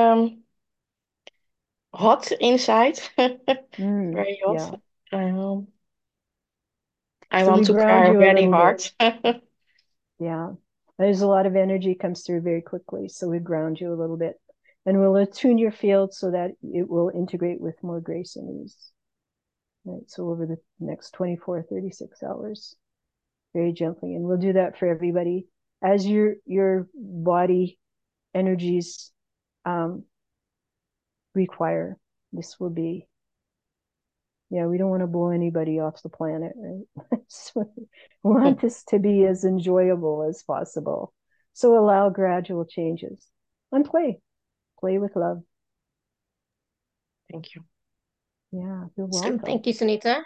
Hot inside. Very hot. Yeah. I So want we to ground cry you a very little hard. bit. Yeah. There's a lot of energy comes through very quickly. So we ground you a little bit. And we'll attune your field so that it will integrate with more grace and ease. Right. So over the next 24, 36 hours, very gently. And we'll do that for everybody. As your body energies require, this will be. Yeah, we don't want to blow anybody off the planet, right? So we want this to be as enjoyable as possible. So allow gradual changes and play with love. Thank you. Yeah, you're welcome. Thank you, Sunita.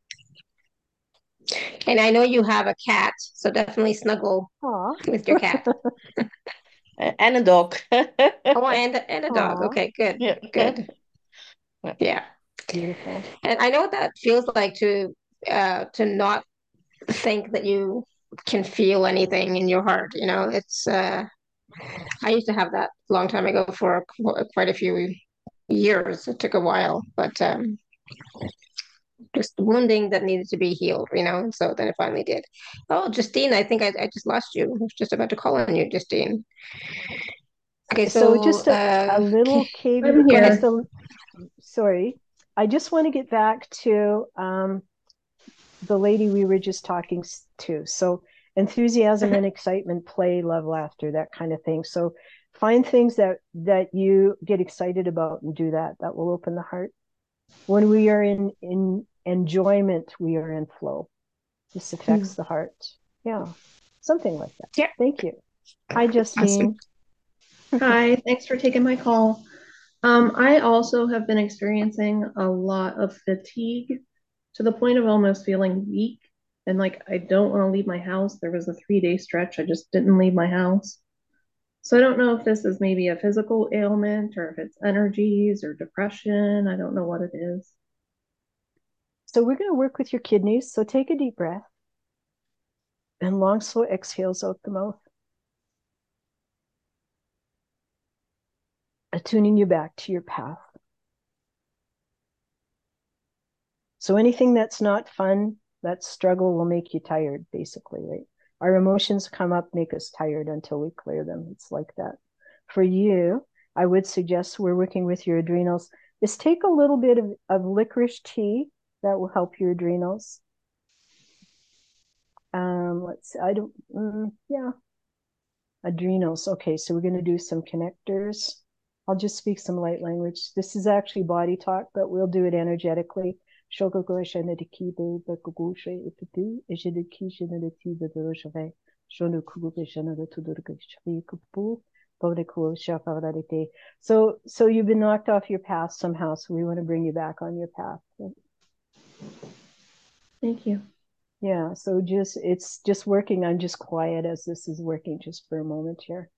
And I know you have a cat, so definitely snuggle with your cat. And a dog. Oh, and a dog. Okay, good, Yeah. good. Yeah. Beautiful. And I know what that feels like to not think that you can feel anything in your heart. You know, it's I used to have that a long time ago for quite a few years. It took a while, but just wounding that needed to be healed, you know. And so then it finally did. Oh, Justine, I think I just lost you. I was just about to call on you, Justine. Okay, So just a little caveat. Go ahead. Sorry, I just want to get back to the lady we were just talking to. So enthusiasm and excitement, play, love, laughter, that kind of thing. So find things that you get excited about and do that. That will open the heart. When we are in enjoyment, we are in flow. This affects the heart. Yeah, something like that. Yeah. Thank you. Hi, Justine. Awesome. Hi, thanks for taking my call. I also have been experiencing a lot of fatigue to the point of almost feeling weak. And like, I don't want to leave my house. There was a 3-day stretch. I just didn't leave my house. So I don't know if this is maybe a physical ailment or if it's energies or depression. I don't know what it is. So we're going to work with your kidneys. So take a deep breath and long, slow exhales out the mouth. Attuning you back to your path. So anything that's not fun, that struggle will make you tired, basically, right? Our emotions come up, make us tired until we clear them. It's like that. For you, I would suggest we're working with your adrenals, is take a little bit of licorice tea That will help your adrenals. Let's see, yeah, adrenals. Okay, so we're going to do some connectors. I'll just speak some light language. This is actually body talk, but we'll do it energetically. So you've been knocked off your path somehow, so we want to bring you back on your path. Thank you. Yeah, so it's just working. I'm just quiet as this is working just for a moment here.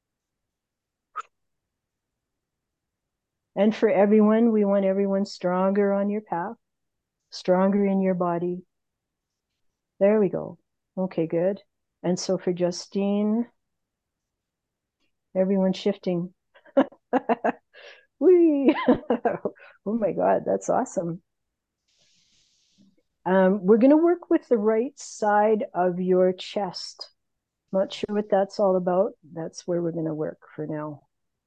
And for everyone, we want everyone stronger on your path, stronger in your body. There we go. Okay, good. And so for Justine, everyone shifting. Whee! Oh my God, that's awesome. We're going to work with the right side of your chest. Not sure what that's all about. That's where we're going to work for now.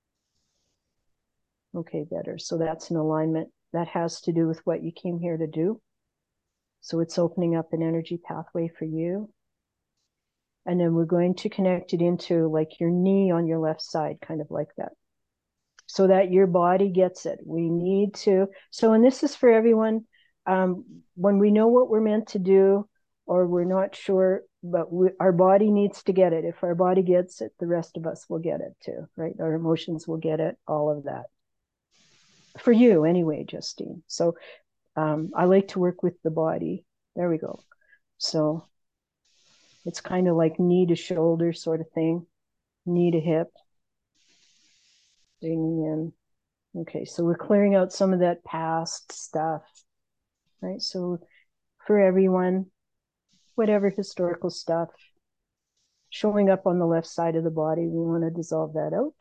Okay, better. So that's an alignment. That has to do with what you came here to do. So it's opening up an energy pathway for you. And then we're going to connect it into like your knee on your left side, kind of like that, so that your body gets it. We need to. So, and this is for everyone. When we know what we're meant to do, or we're not sure, but our body needs to get it. If our body gets it, the rest of us will get it too, right? Our emotions will get it, all of that. For you anyway, Justine. So I like to work with the body. There we go. So it's kind of like knee to shoulder sort of thing, knee to hip, bringing in. Okay, so we're clearing out some of that past stuff, right? So for everyone, whatever historical stuff showing up on the left side of the body, we want to dissolve that out.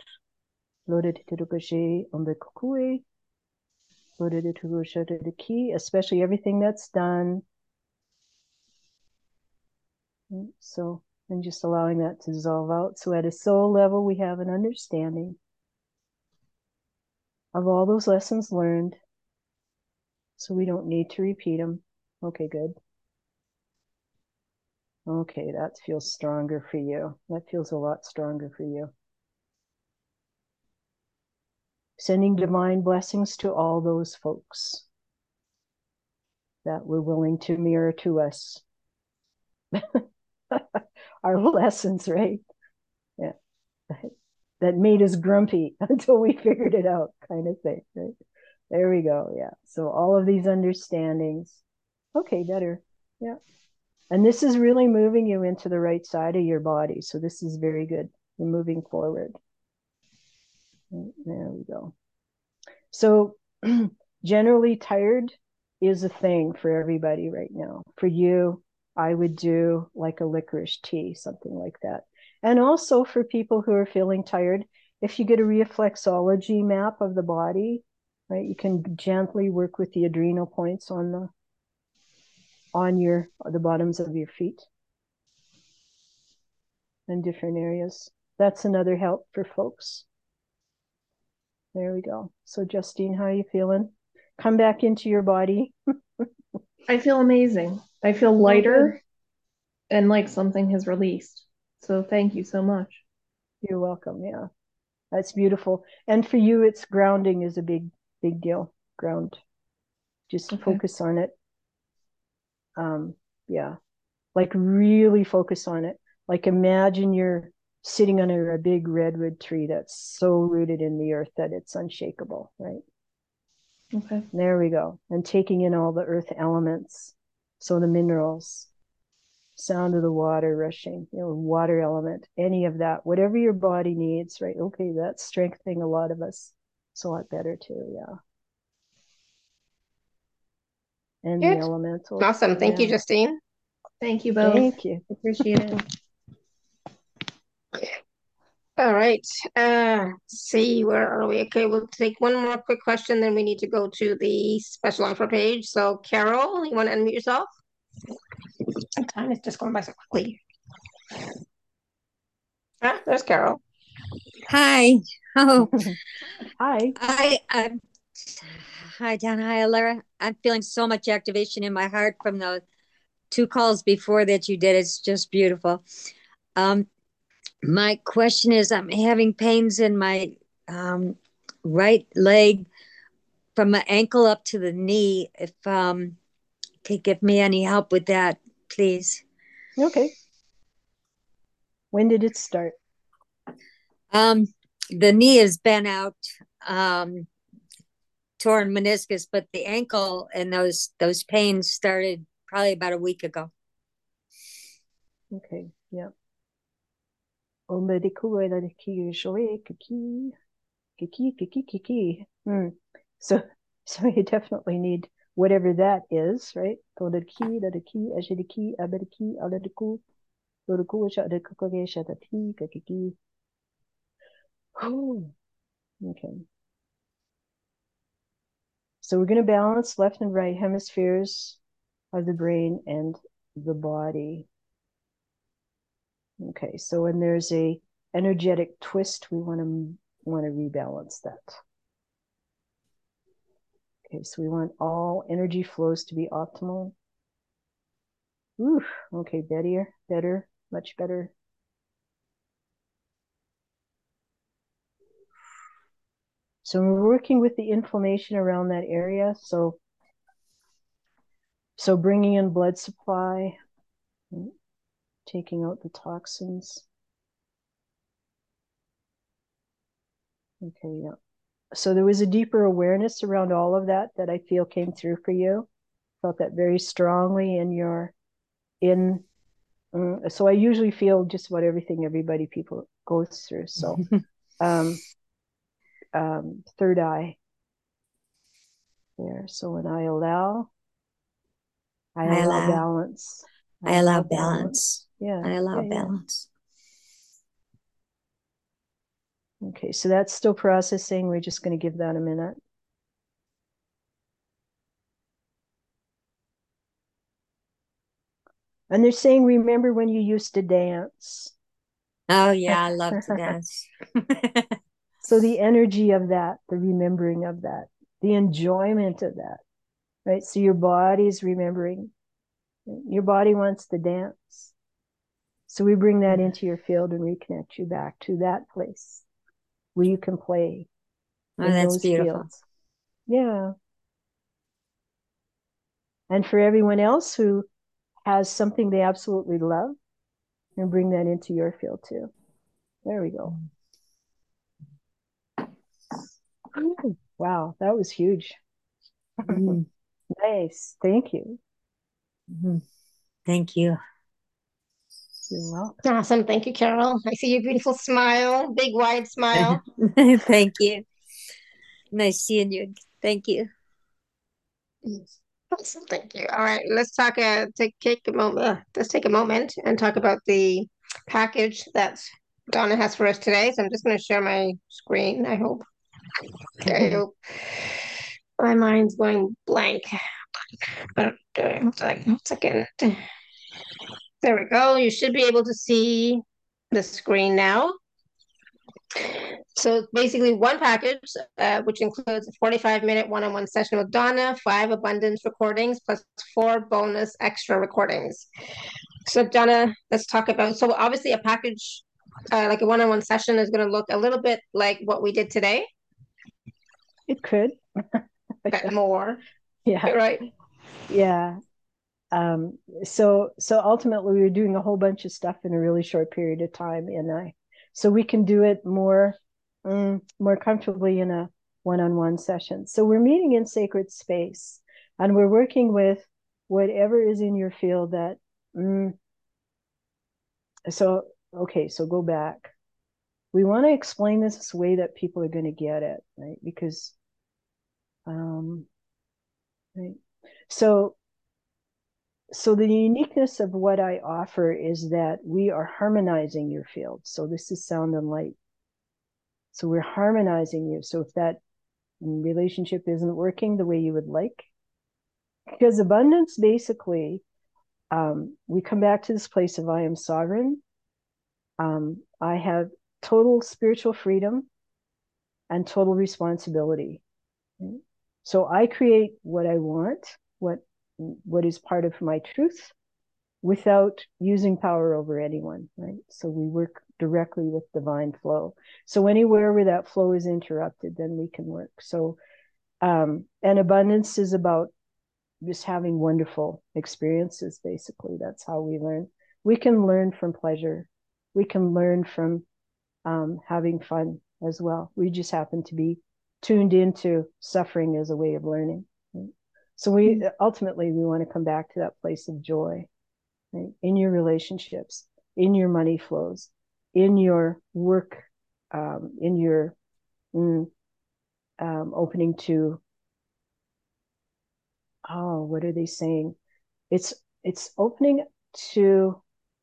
Especially everything that's done. So, and just allowing that to dissolve out. So at a soul level, we have an understanding of all those lessons learned. So we don't need to repeat them. Okay, good. Okay, that feels stronger for you. That feels a lot stronger for you. Sending divine blessings to all those folks that were willing to mirror to us our lessons, right? Yeah. That made us grumpy until we figured it out, kind of thing, right? There we go. Yeah. So all of these understandings. Okay, better. Yeah. And this is really moving you into the right side of your body. So this is very good. You're moving forward. There we go. So generally tired is a thing for everybody right now. For you, I would do like a licorice tea, something like that. And also for people who are feeling tired, if you get a reflexology map of the body, right, you can gently work with the adrenal points on the bottoms of your feet and different areas. That's another help for folks. There we go. So Justine, how are you feeling? Come back into your body. I feel amazing. I feel lighter and like something has released. So thank you so much. You're welcome. Yeah, that's beautiful. And for you, it's grounding is a big deal. Ground. Just focus on it. Yeah, like really focus on it. Like imagine you're sitting under a big redwood tree that's so rooted in the earth that it's unshakable, right? Okay. There we go. And taking in all the earth elements. So the minerals, sound of the water rushing, water element, any of that, whatever your body needs, right? Okay, that's strengthening a lot of us. It's a lot better too, yeah. And Good. the elementals. Awesome. Thank you, Justine. Thank you both. Thank you. Appreciate it. All right. See, where are we? Okay, we'll take one more quick question, then we need to go to the special offer page. So, Carol, you want to unmute yourself? Time is just going by so quickly. Ah, there's Carol. Hi. Oh, Hi. Hi, Dan. Hi, Lara. I'm feeling so much activation in my heart from the 2 calls before that you did. It's just beautiful. Um, my question is, I'm having pains in my right leg from my ankle up to the knee. If could give me any help with that, please. Okay. When did it start? The knee has been out, torn meniscus, but the ankle and those pains started probably about a week ago. Okay, yeah. So so you definitely need whatever that is, right? Okay. So we're going to balance left and right hemispheres of the brain and the body. Okay, so when there's a energetic twist, we want to rebalance that. Okay, so we want all energy flows to be optimal. Ooh, okay, better, much better. So we're working with the inflammation around that area. So bringing in blood supply, taking out the toxins. Okay, yeah. So there was a deeper awareness around all of that I feel came through for you. Felt that very strongly so I usually feel just about everything people goes through. So third eye there. So when I allow balance. I allow balance. Yeah. I allow balance. Okay, so that's still processing. We're just going to give that a minute. And they're saying, remember when you used to dance? Oh, yeah, I love to dance. So the energy of that, the remembering of that, the enjoyment of that, right? So your body's remembering. Your body wants to dance. So we bring that into your field and reconnect you back to that place where you can play. Oh, that's beautiful. Fields. Yeah. And for everyone else who has something they absolutely love, and bring that into your field too. There we go. Ooh, wow, that was huge. Nice. Thank you. Thank you. You're welcome. Awesome. Thank you, Carol. I see your beautiful smile, big wide smile. Thank you. Nice seeing you. Thank you. Awesome. Thank you. All right, let's talk. Take a moment. Let's take a moment and talk about the package that Donna has for us today. So I'm just going to share my screen. I hope. I hope. My mind's going blank. But one second. There we go. You should be able to see the screen now. So basically one package, which includes a 45-minute one-on-one session with Donna, 5 abundance recordings, plus 4 bonus extra recordings. So Donna, let's talk about, so obviously a package, like a one-on-one session is going to look a little bit like what we did today. It could. But more. Yeah. Right. Yeah. So ultimately we were doing a whole bunch of stuff in a really short period of time, so we can do it more comfortably in a one-on-one session. So we're meeting in sacred space, and we're working with whatever is in your field that so go back. We want to explain this way that people are going to get it, right? Because right. So the uniqueness of what I offer is that we are harmonizing your field. So this is sound and light. So we're harmonizing you. So if that relationship isn't working the way you would like, because abundance basically, we come back to this place of I am sovereign. I have total spiritual freedom and total responsibility. So I create what I want, what is part of my truth, without using power over anyone, right? So we work directly with divine flow. So anywhere where that flow is interrupted, then we can work. So, and abundance is about just having wonderful experiences, basically. That's how we learn. We can learn from pleasure. We can learn from having fun as well. We just happen to be tuned into suffering as a way of learning. Right? So we ultimately we want to come back to that place of joy, right? In your relationships, in your money flows, in your work, in your opening to, oh, what are they saying? It's opening to.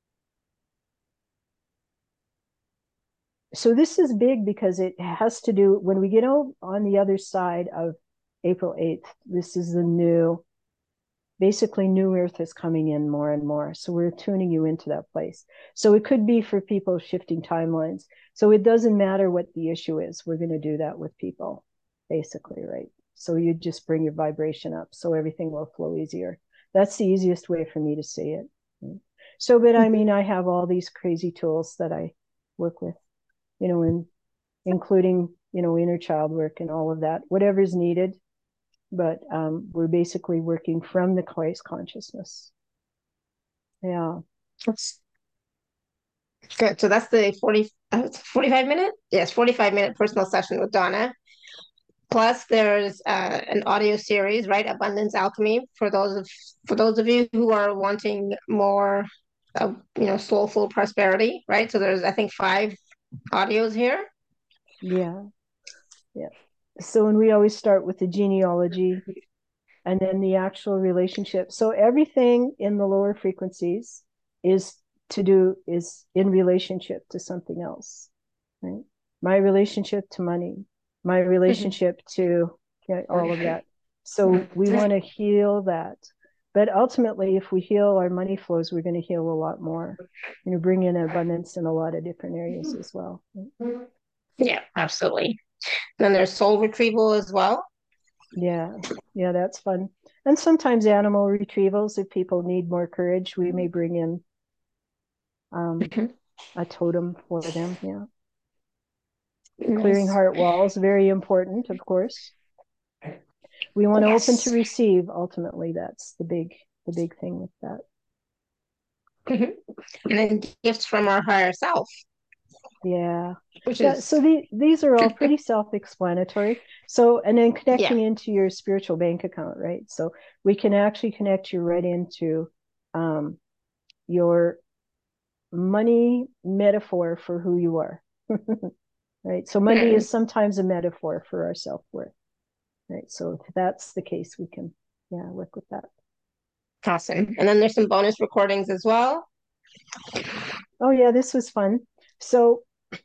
So this is big because it has to do, when we get on the other side of April 8th, this is the new, basically new earth is coming in more and more. So we're tuning you into that place. So it could be for people shifting timelines. So it doesn't matter what the issue is. We're going to do that with people, basically, right? So you just bring your vibration up so everything will flow easier. That's the easiest way for me to say it. So, but I mean, I have all these crazy tools that I work with, you know, including, you know, inner child work and all of that, whatever's needed. But we're basically working from the Christ consciousness. Yeah. That's good. So that's the 45 minute? Yes, 45-minute personal session with Donna. Plus, there's an audio series, right? Abundance Alchemy for those of you who are wanting more, you know, soulful prosperity, right? So there's, I think, 5 audios here. Yeah. Yeah. So, and we always start with the genealogy and then the actual relationship. So everything in the lower frequencies is in relationship to something else, right? My relationship to money, my relationship to all of that. So we want to heal that. But ultimately, if we heal our money flows, we're going to heal a lot more. You know, bring in abundance in a lot of different areas as well. Yeah, absolutely. Then there's soul retrieval as well. Yeah, that's fun. And sometimes animal retrievals, if people need more courage, we may bring in a totem for them. Yeah. Clearing heart walls, very important, of course. We want to open to receive. Ultimately, that's the big thing with that. And then gifts from our higher self. Yeah. So these are all pretty self-explanatory. So, and then connecting into your spiritual bank account, right? So we can actually connect you right into your money metaphor for who you are. Right. So money is sometimes a metaphor for our self-worth. Right. So if that's the case, we can work with that. Awesome. And then there's some bonus recordings as well. Oh yeah, this was fun. So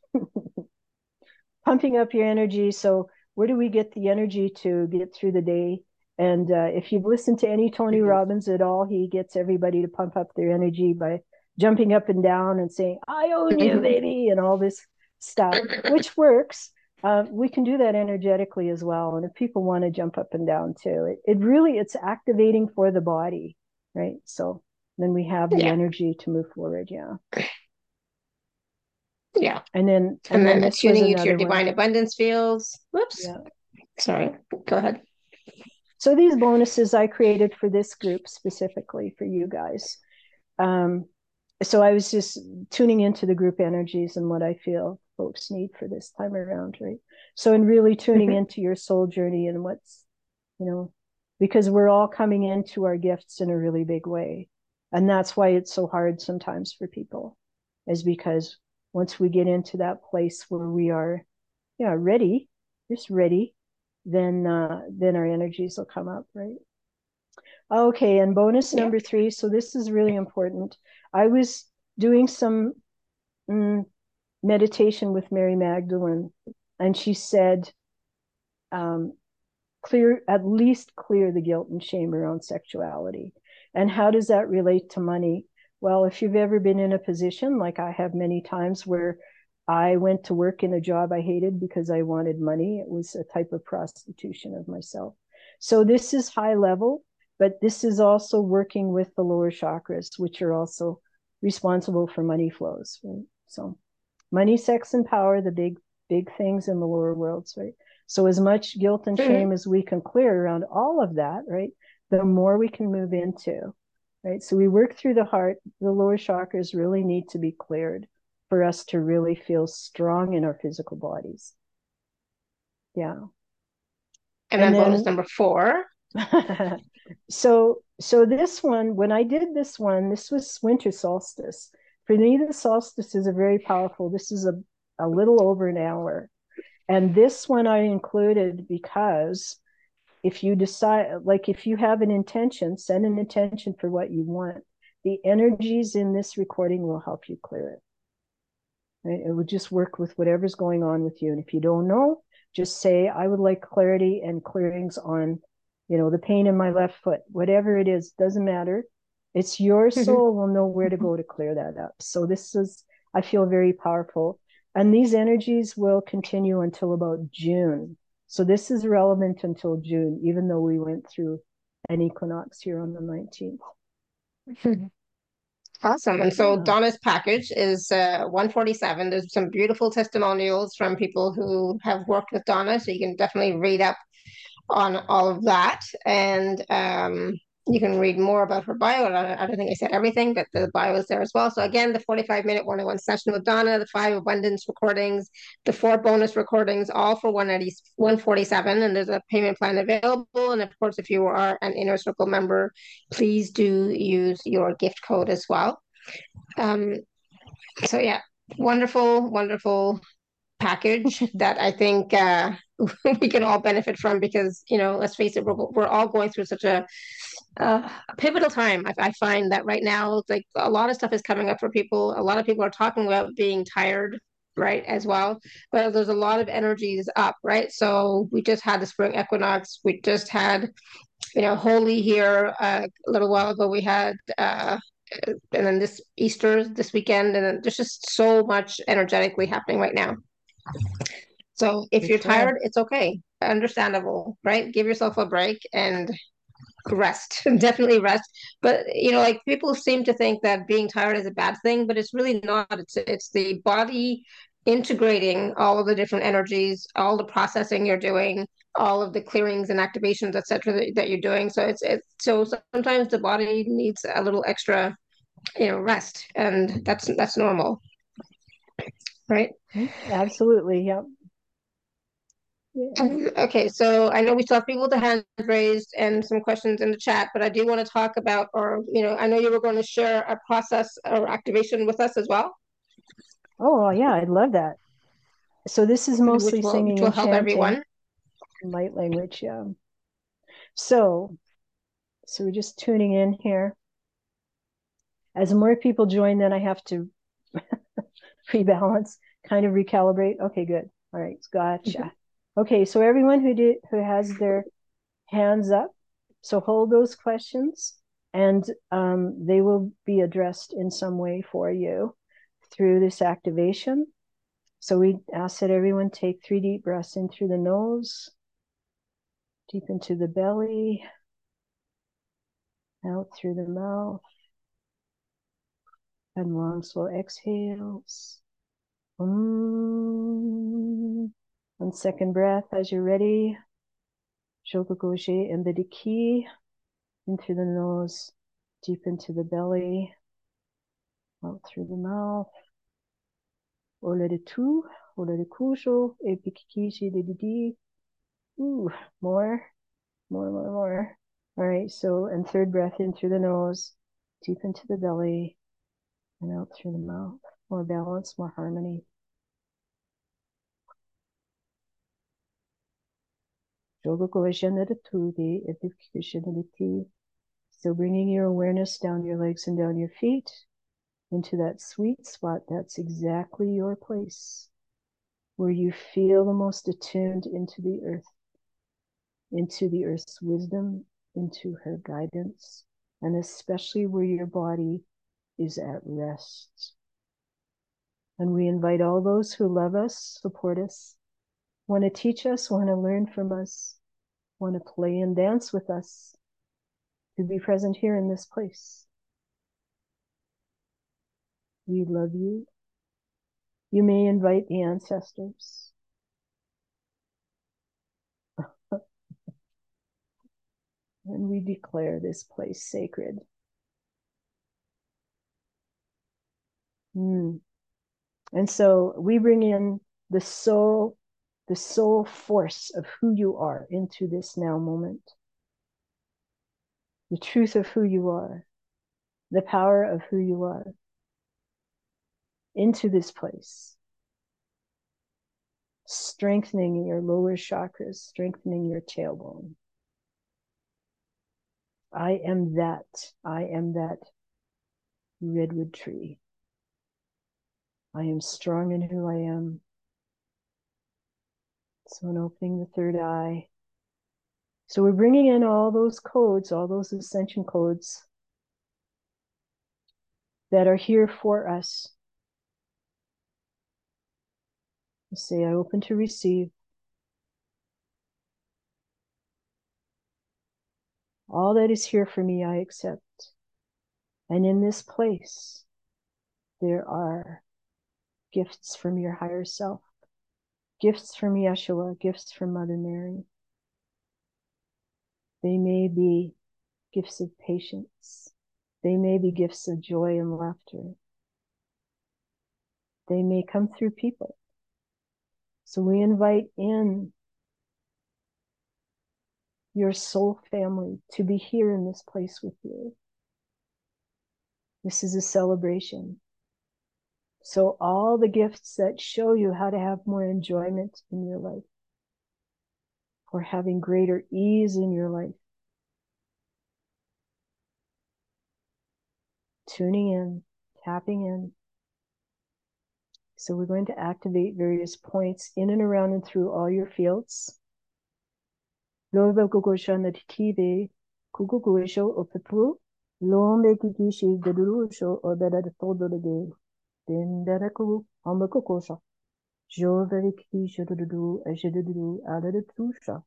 pumping up your energy. So where do we get the energy to get through the day? And if you've listened to any Tony Robbins at all, he gets everybody to pump up their energy by jumping up and down and saying, "I own you, baby," and all this stuff, which works. We can do that energetically as well. And if people want to jump up and down too, it really, it's activating for the body, right? So then we have the energy to move forward. Yeah. Yeah. And then tuning you to your divine abundance fields. Whoops. Yeah. Sorry. Go ahead. So these bonuses I created for this group specifically for you guys. So I was just tuning into the group energies and what I feel folks need for this time around, right? So, and really tuning into your soul journey and what's, you know, because we're all coming into our gifts in a really big way. And that's why it's so hard sometimes for people, is because once we get into that place where we are, ready, just ready, then our energies will come up, right? Okay, and bonus number 3. So this is really important. I was doing some meditation with Mary Magdalene, and she said, at least clear the guilt and shame around sexuality. And how does that relate to money? Well, if you've ever been in a position like I have many times where I went to work in a job I hated because I wanted money, it was a type of prostitution of myself. So this is high level, but this is also working with the lower chakras, which are also responsible for money flows, right? So money, sex, and power, the big things in the lower worlds, right? So as much guilt and shame as we can clear around all of that, right, the more we can move into, right? So we work through the heart. The lower chakras really need to be cleared for us to really feel strong in our physical bodies. Yeah. And then bonus number 4. So this one, when I did this one, this was winter solstice. For me, the solstice is a very powerful, this is a little over an hour. And this one I included because if you decide, like if you have an intention, send an intention for what you want. The energies in this recording will help you clear it. Right? It would just work with whatever's going on with you. And if you don't know, just say, I would like clarity and clearings on, the pain in my left foot, whatever it is, doesn't matter. It's your soul will know where to go to clear that up. So this is, I feel, very powerful. And these energies will continue until about June. So this is relevant until June, even though we went through an equinox here on the 19th. Awesome. And so Donna's package is 147. There's some beautiful testimonials from people who have worked with Donna, so you can definitely read up on all of that. And you can read more about her bio. I don't think I said everything, but the bio is there as well. So again, the 45-minute one-on-one session with Donna, the 5 abundance recordings, the 4 bonus recordings, all for 147. And there's a payment plan available. And of course, if you are an Inner Circle member, please do use your gift code as well. So yeah, wonderful, wonderful package that I think we can all benefit from because, let's face it, we're all going through such a pivotal time. I find that right now, like a lot of stuff is coming up for people. A lot of people are talking about being tired, right, as well. But there's a lot of energies up, right? So we just had the spring equinox. We just had, Holy here a little while ago. We had, and then this Easter this weekend, and then there's just so much energetically happening right now. So if you're tired, it's okay. Understandable, right? Give yourself a break and rest. Definitely rest. But like people seem to think that being tired is a bad thing, but it's really not. It's the body integrating all of the different energies, all the processing you're doing, all of the clearings and activations, etc. that you're doing. So so sometimes the body needs a little extra, rest, and that's normal. Right? Absolutely. Yep. Okay, so I know we still have people with the hand raised and some questions in the chat, but I do want to talk about, or I know you were going to share a process or activation with us as well. Oh yeah, I'd love that. So this is mostly singing and help chanting, everyone. Light language, yeah. So we're just tuning in here. As more people join, then I have to rebalance, kind of recalibrate. Okay, good. All right, gotcha. Okay, so everyone who has their hands up, so hold those questions, and they will be addressed in some way for you through this activation. So we ask that everyone take 3 deep breaths in through the nose, deep into the belly, out through the mouth, and long, slow exhales. On second breath, as you're ready, Shokogoshi and the Diki, in through the nose, deep into the belly, out through the mouth. Ole de tu, ole de kusho, epikikishi de di. Ooh, more. All right, so, and third breath in through the nose, deep into the belly, and out through the mouth. More balance, more harmony. Still bringing your awareness down your legs and down your feet into that sweet spot. That's exactly your place where you feel the most attuned into the earth's wisdom, into her guidance, and especially where your body is at rest. And we invite all those who love us, support us, want to teach us, want to learn from us, want to play and dance with us, to be present here in this place. We love you. You may invite the ancestors. And we declare this place sacred. And so we bring in the soul force of who you are into this now moment. The truth of who you are, the power of who you are into this place. Strengthening your lower chakras, strengthening your tailbone. I am that redwood tree. I am strong in who I am. So in opening the third eye. So we're bringing in all those codes, all those ascension codes that are here for us. Say, I open to receive. All that is here for me, I accept. And in this place, there are gifts from your higher self, gifts from Yeshua, gifts from Mother Mary. They may be gifts of patience. They may be gifts of joy and laughter. They may come through people. So we invite in your soul family to be here in this place with you. This is a celebration. So all the gifts that show you how to have more enjoyment in your life, or having greater ease in your life, tuning in, tapping in. So we're going to activate various points in and around and through all your fields. Lombe kikishi dedurusho or better todo the day. Then deraku ambakokosha. Jo very kisha to do as you do out of the trusha.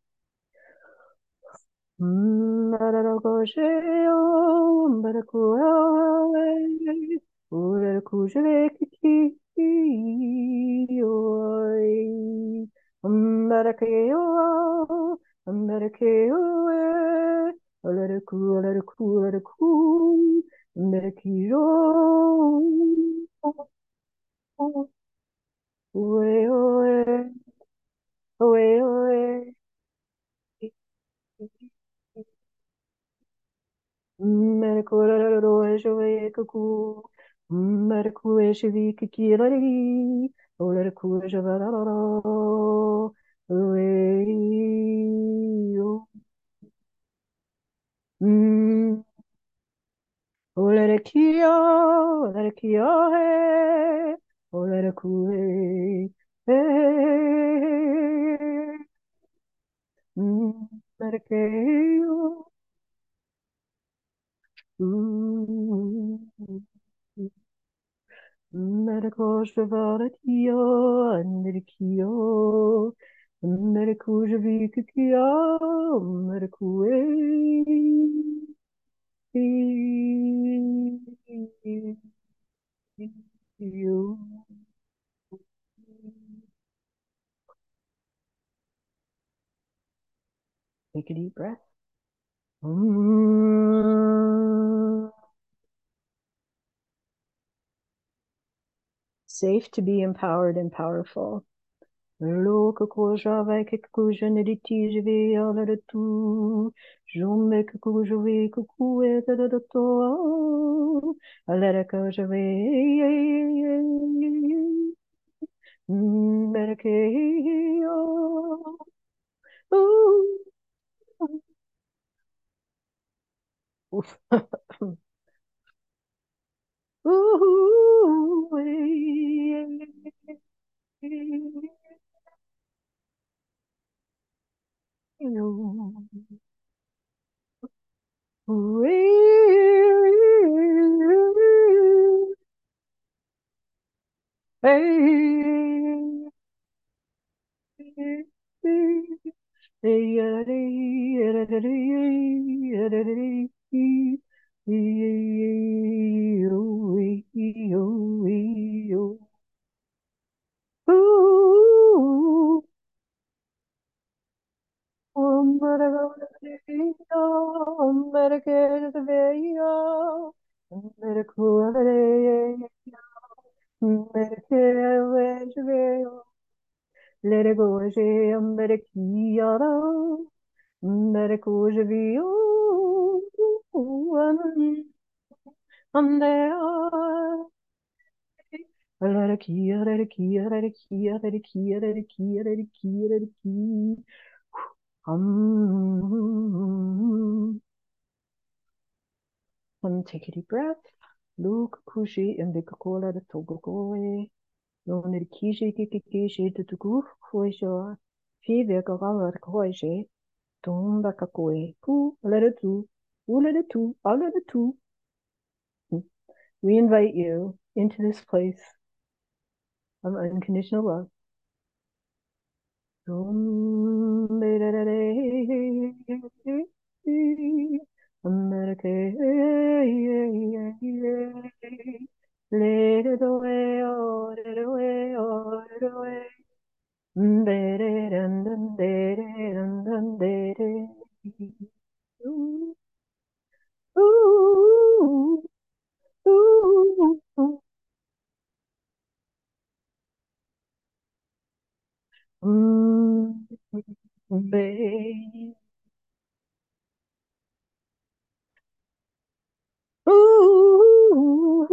Maragosheo, Mbarakuawe, Urakujaki, Mbarakeo, Mbarakeo, Alaraku, Mbarakio, Oe, Oe, Oe, Oe. Merkuraro Javaku, Merkueshi Kikirari, Olerku Javararo, Olerekio, Olerekio, Olerekue, Merkeo. Merkoshvaratio, Amerikio, Merkujavikio, Merkue. Take a deep breath. Safe to be empowered and powerful. Loka koja vaike kuja niditi jve ala tu. Jume kuja ve kukue da to. Alera koja ve. Merkeo. Oof. Hey. Ooh, let it go, take a deep breath. Look, kushi, and the cola, the togo, 너는 기시기기기시 두두구 후이쇼 피베가 가라 코이시 돈바카 코이 푸 레르투 우레르투 알레르투. We invite you into this place of unconditional love. Let it away, oh, let it away, oh, let it away. Ooh, ooh, ooh, ooh. Babe. Ooh,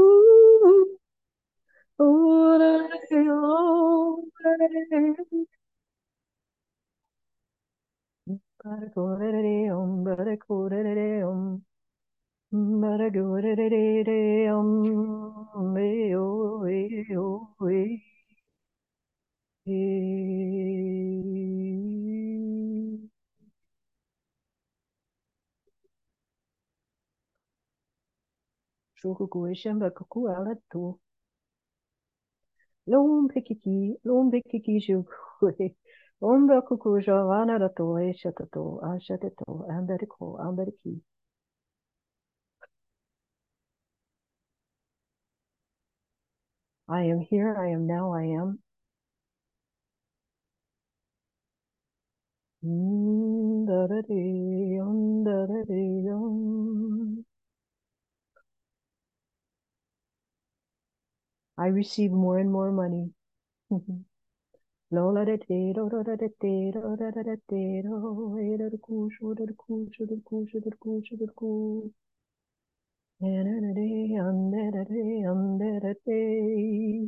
Lompekiki shukui. Omba kukuja vanara to eshatato ashateto amberiko amberiki. I am here, I am now, I am. I receive more and more money. Lola de te do do da de te do da da da te do e da da ku shu da da ku shu da ku shu da ku shu da ku and da de and da de and da de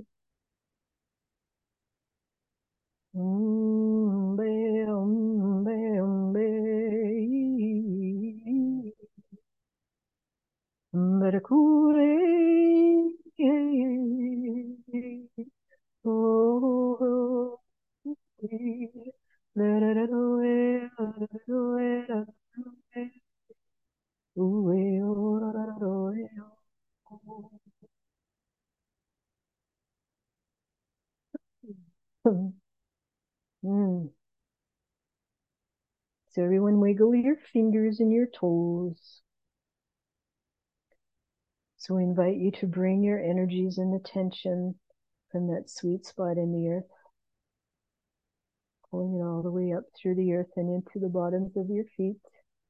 be be but kure oh Mm. So everyone wiggle your fingers and your toes. So we invite you to bring your energies and attention from that sweet spot in the earth, pulling it all the way up through the earth and into the bottoms of your feet,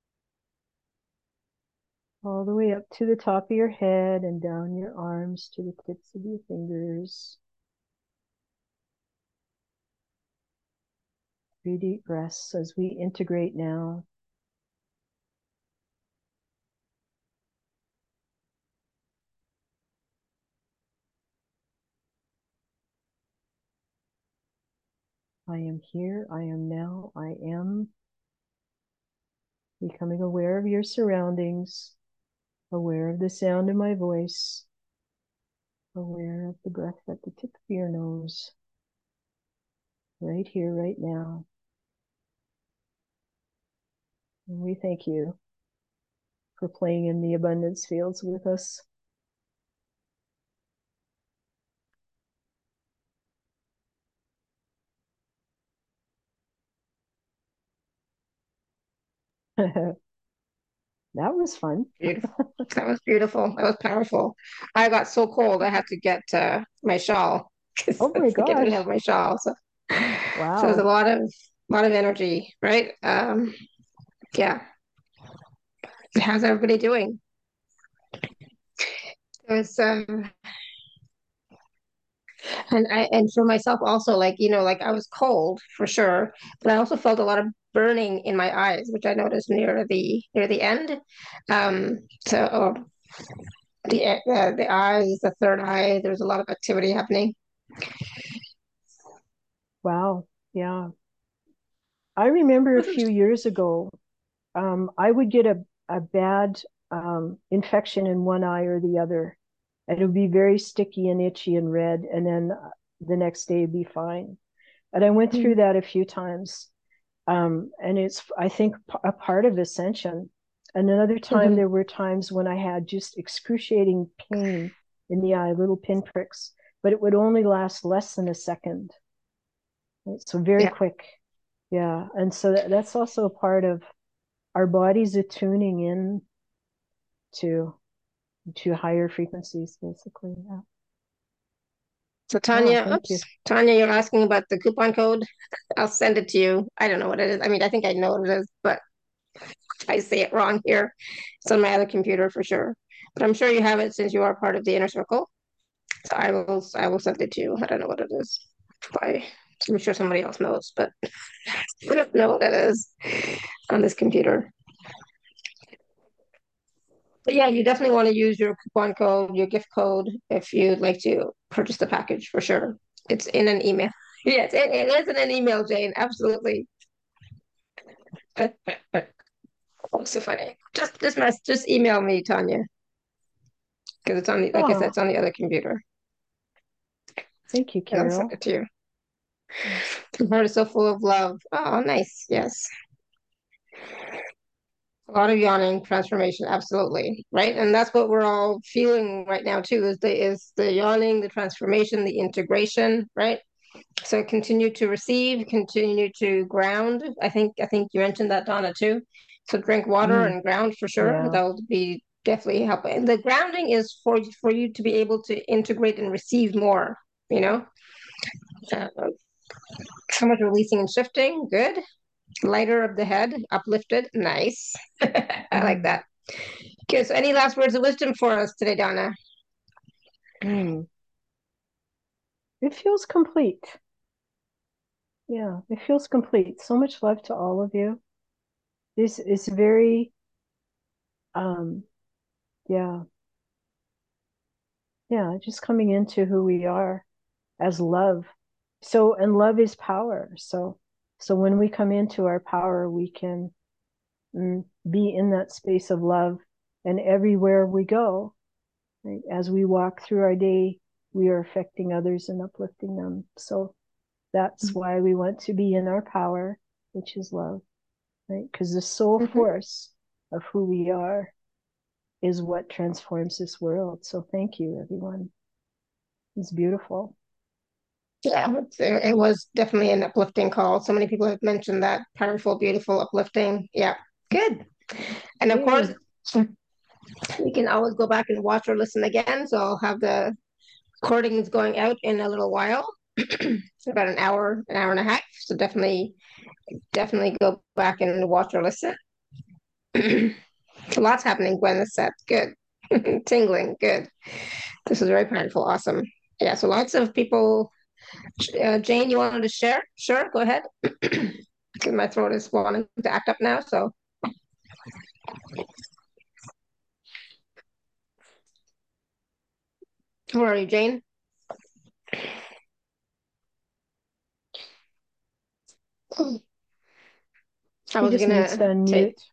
all the way up to the top of your head and down your arms to the tips of your fingers. 3 deep breaths as we integrate now. I am here, I am now, I am. Becoming aware of your surroundings, aware of the sound of my voice, aware of the breath at the tip of your nose, right here, right now. And we thank you for playing in the abundance fields with us. That was fun. Beautiful. That was beautiful. That was powerful. I got so cold I had to get my shawl because Oh I my didn't have gosh. my shawl. So it was a Wow. lot of energy, right? Yeah. How's everybody doing? It was and for myself also, like, like I was cold for sure, but I also felt a lot of burning in my eyes, which I noticed near the end. So the eyes, the third eye, there was a lot of activity happening. Wow. Yeah. I remember a few years ago, I would get a bad infection in one eye or the other, and it would be very sticky and itchy and red, and then the next day it'd be fine. And I went through that a few times. And it's, I think, a part of ascension. And another time, there were times when I had just excruciating pain in the eye, little pinpricks, but it would only last less than a second. Right? So very Yeah. quick. Yeah. And so that's also a part of our bodies attuning in to higher frequencies, basically. Yeah. So Wow, Tanya, thank you. Tanya, you're asking about the coupon code. I'll send it to you. I don't know what it is. I mean, I think I know what it is, but I say it wrong here. It's on my other computer for sure. But I'm sure you have it since you are part of the inner circle. So I will send it to you. I don't know what it is. I'm sure somebody else knows, but I don't know what it is on this computer. But yeah, you definitely want to use your coupon code, your gift code, if you'd like to purchase the package for sure. It's in an email. Yes, it is in an email, Jane. Absolutely. Oh, so funny. Just email me, Tanya, because it's on the, like I said, Oh, it's on the other computer. thank you, And I'll send Carol. it to you. The heart is so full of love. Oh, nice. Yes. A lot of yawning transformation, absolutely. Right. And that's what we're all feeling right now too, is the yawning, the transformation, the integration, right? So continue to receive, continue to ground. I think you mentioned that, Donna, too. So drink water and ground for sure. Yeah. That'll be definitely helpful. And the grounding is for you to be able to integrate and receive more, you know? Uh, so much releasing and shifting, good. Lighter of the head, uplifted, nice. I like that. Okay, so any last words of wisdom for us today, Donna? Mm. It feels complete. Yeah, it feels complete. So much love to all of you. This is very, um, yeah, yeah, just coming into who we are as love. So, and love is power. So when we come into our power, we can be in that space of love. And everywhere we go, right, as we walk through our day, we are affecting others and uplifting them. So that's why we want to be in our power, which is love, right? Because the soul force of who we are is what transforms this world. So thank you, everyone. It's beautiful. Yeah, it was definitely an uplifting call. So many people have mentioned that. Powerful, beautiful, uplifting. Yeah, good. And of course, we can always go back and watch or listen again. So I'll have the recordings going out in a little while, about an hour and a half. So definitely go back and watch or listen. Lots happening, Gwen. That's good. Tingling, good. This is very powerful, awesome. Yeah, so lots of people. Jane, you wanted to share? Sure, go ahead. Because my throat is wanting to act up now. So, where are you, Jane? I He was just needs to gonna take. unmute.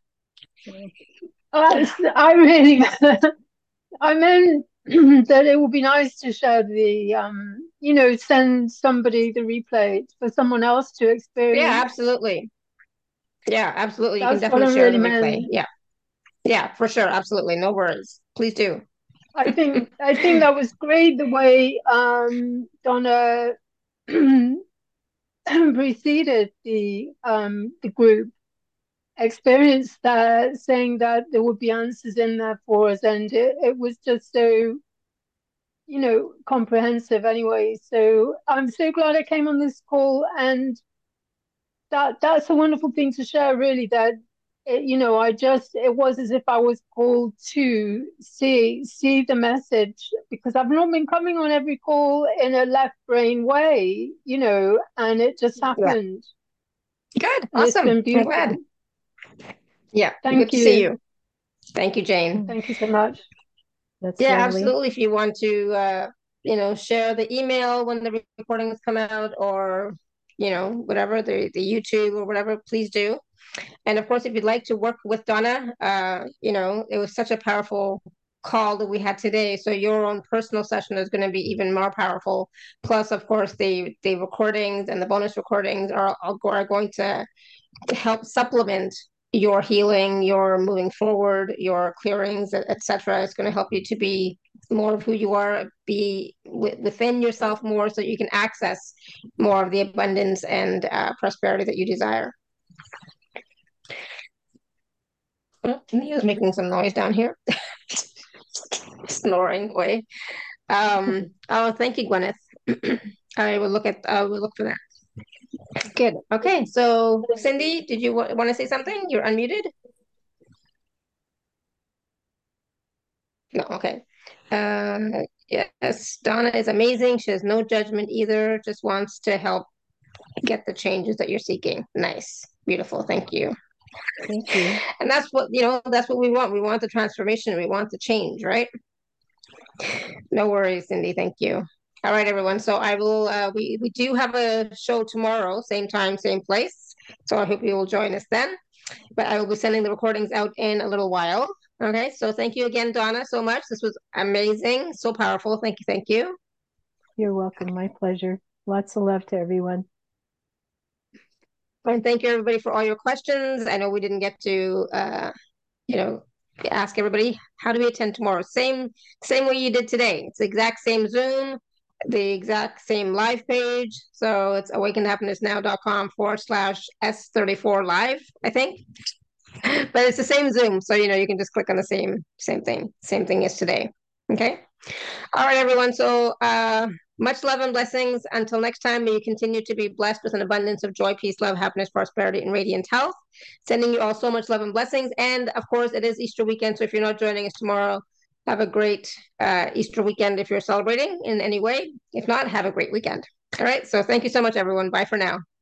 I really, I meant that it would be nice to share the, send somebody the replay for someone else to Yeah, experience. absolutely. Yeah, absolutely. You can That's what I definitely share really the replay. meant. Yeah, yeah, for sure. Absolutely. No worries. Please do. I think that was great the way Donna preceded the group. experienced that, saying that there would be answers in there for us, and it was just so, comprehensive anyway. So I'm so glad I came on this call, and that's a wonderful thing to share, really, that it was as if I was called to see the message, because I've not been coming on every call in a left brain way, and it just happened. Good. And awesome. It's been beautiful. I'm glad. Yeah. Thank good you. to see you. Thank you, Jane. Thank you so much. That's yeah, lovely. absolutely. If you want to, share the email when the recordings come out, or, whatever, the YouTube or whatever, please do. And of course, if you'd like to work with Donna, it was such a powerful call that we had today. So your own personal session is going to be even more powerful. Plus, of course, the recordings and the bonus recordings are going to help supplement your healing, your moving forward, your clearings, etc. It's going to help you to be more of who you are, be within yourself more, so you can access more of the abundance and prosperity that you desire. Neo's making some noise down here. Snoring away. Oh, thank you, Gwyneth. I will look for that. Good. Okay, so Cindy, did you want to say something? You're unmuted. No, okay. Yes, Donna is amazing. She has no judgment either, just wants to help get the changes that you're seeking. Nice. Beautiful. Thank you. Thank you. And that's what, that's what we want. We want the transformation. We want the change, right? No worries, Cindy. Thank you. All right, everyone. So I will, we do have a show tomorrow, same time, same place. So I hope you will join us then. But I will be sending the recordings out in a little while. Okay, so thank you again, Donna, so much. This was amazing, so powerful. Thank you, thank you. You're welcome. My pleasure. Lots of love to everyone. And thank you, everybody, for all your questions. I know we didn't get to, ask everybody, how do we attend tomorrow? Same way you did today. It's the exact same Zoom, the exact same live page. So it's awakenedhappinessnow.com/S34 live, I think. But it's the same Zoom. So, you can just click on the same thing as today. Okay. All right, everyone. So much love and blessings. Until next time, may you continue to be blessed with an abundance of joy, peace, love, happiness, prosperity, and radiant health. Sending you all so much love and blessings. And of course, it is Easter weekend. So if you're not joining us tomorrow, have a great Easter weekend if you're celebrating in any way. If not, have a great weekend. All right. So thank you so much, everyone. Bye for now.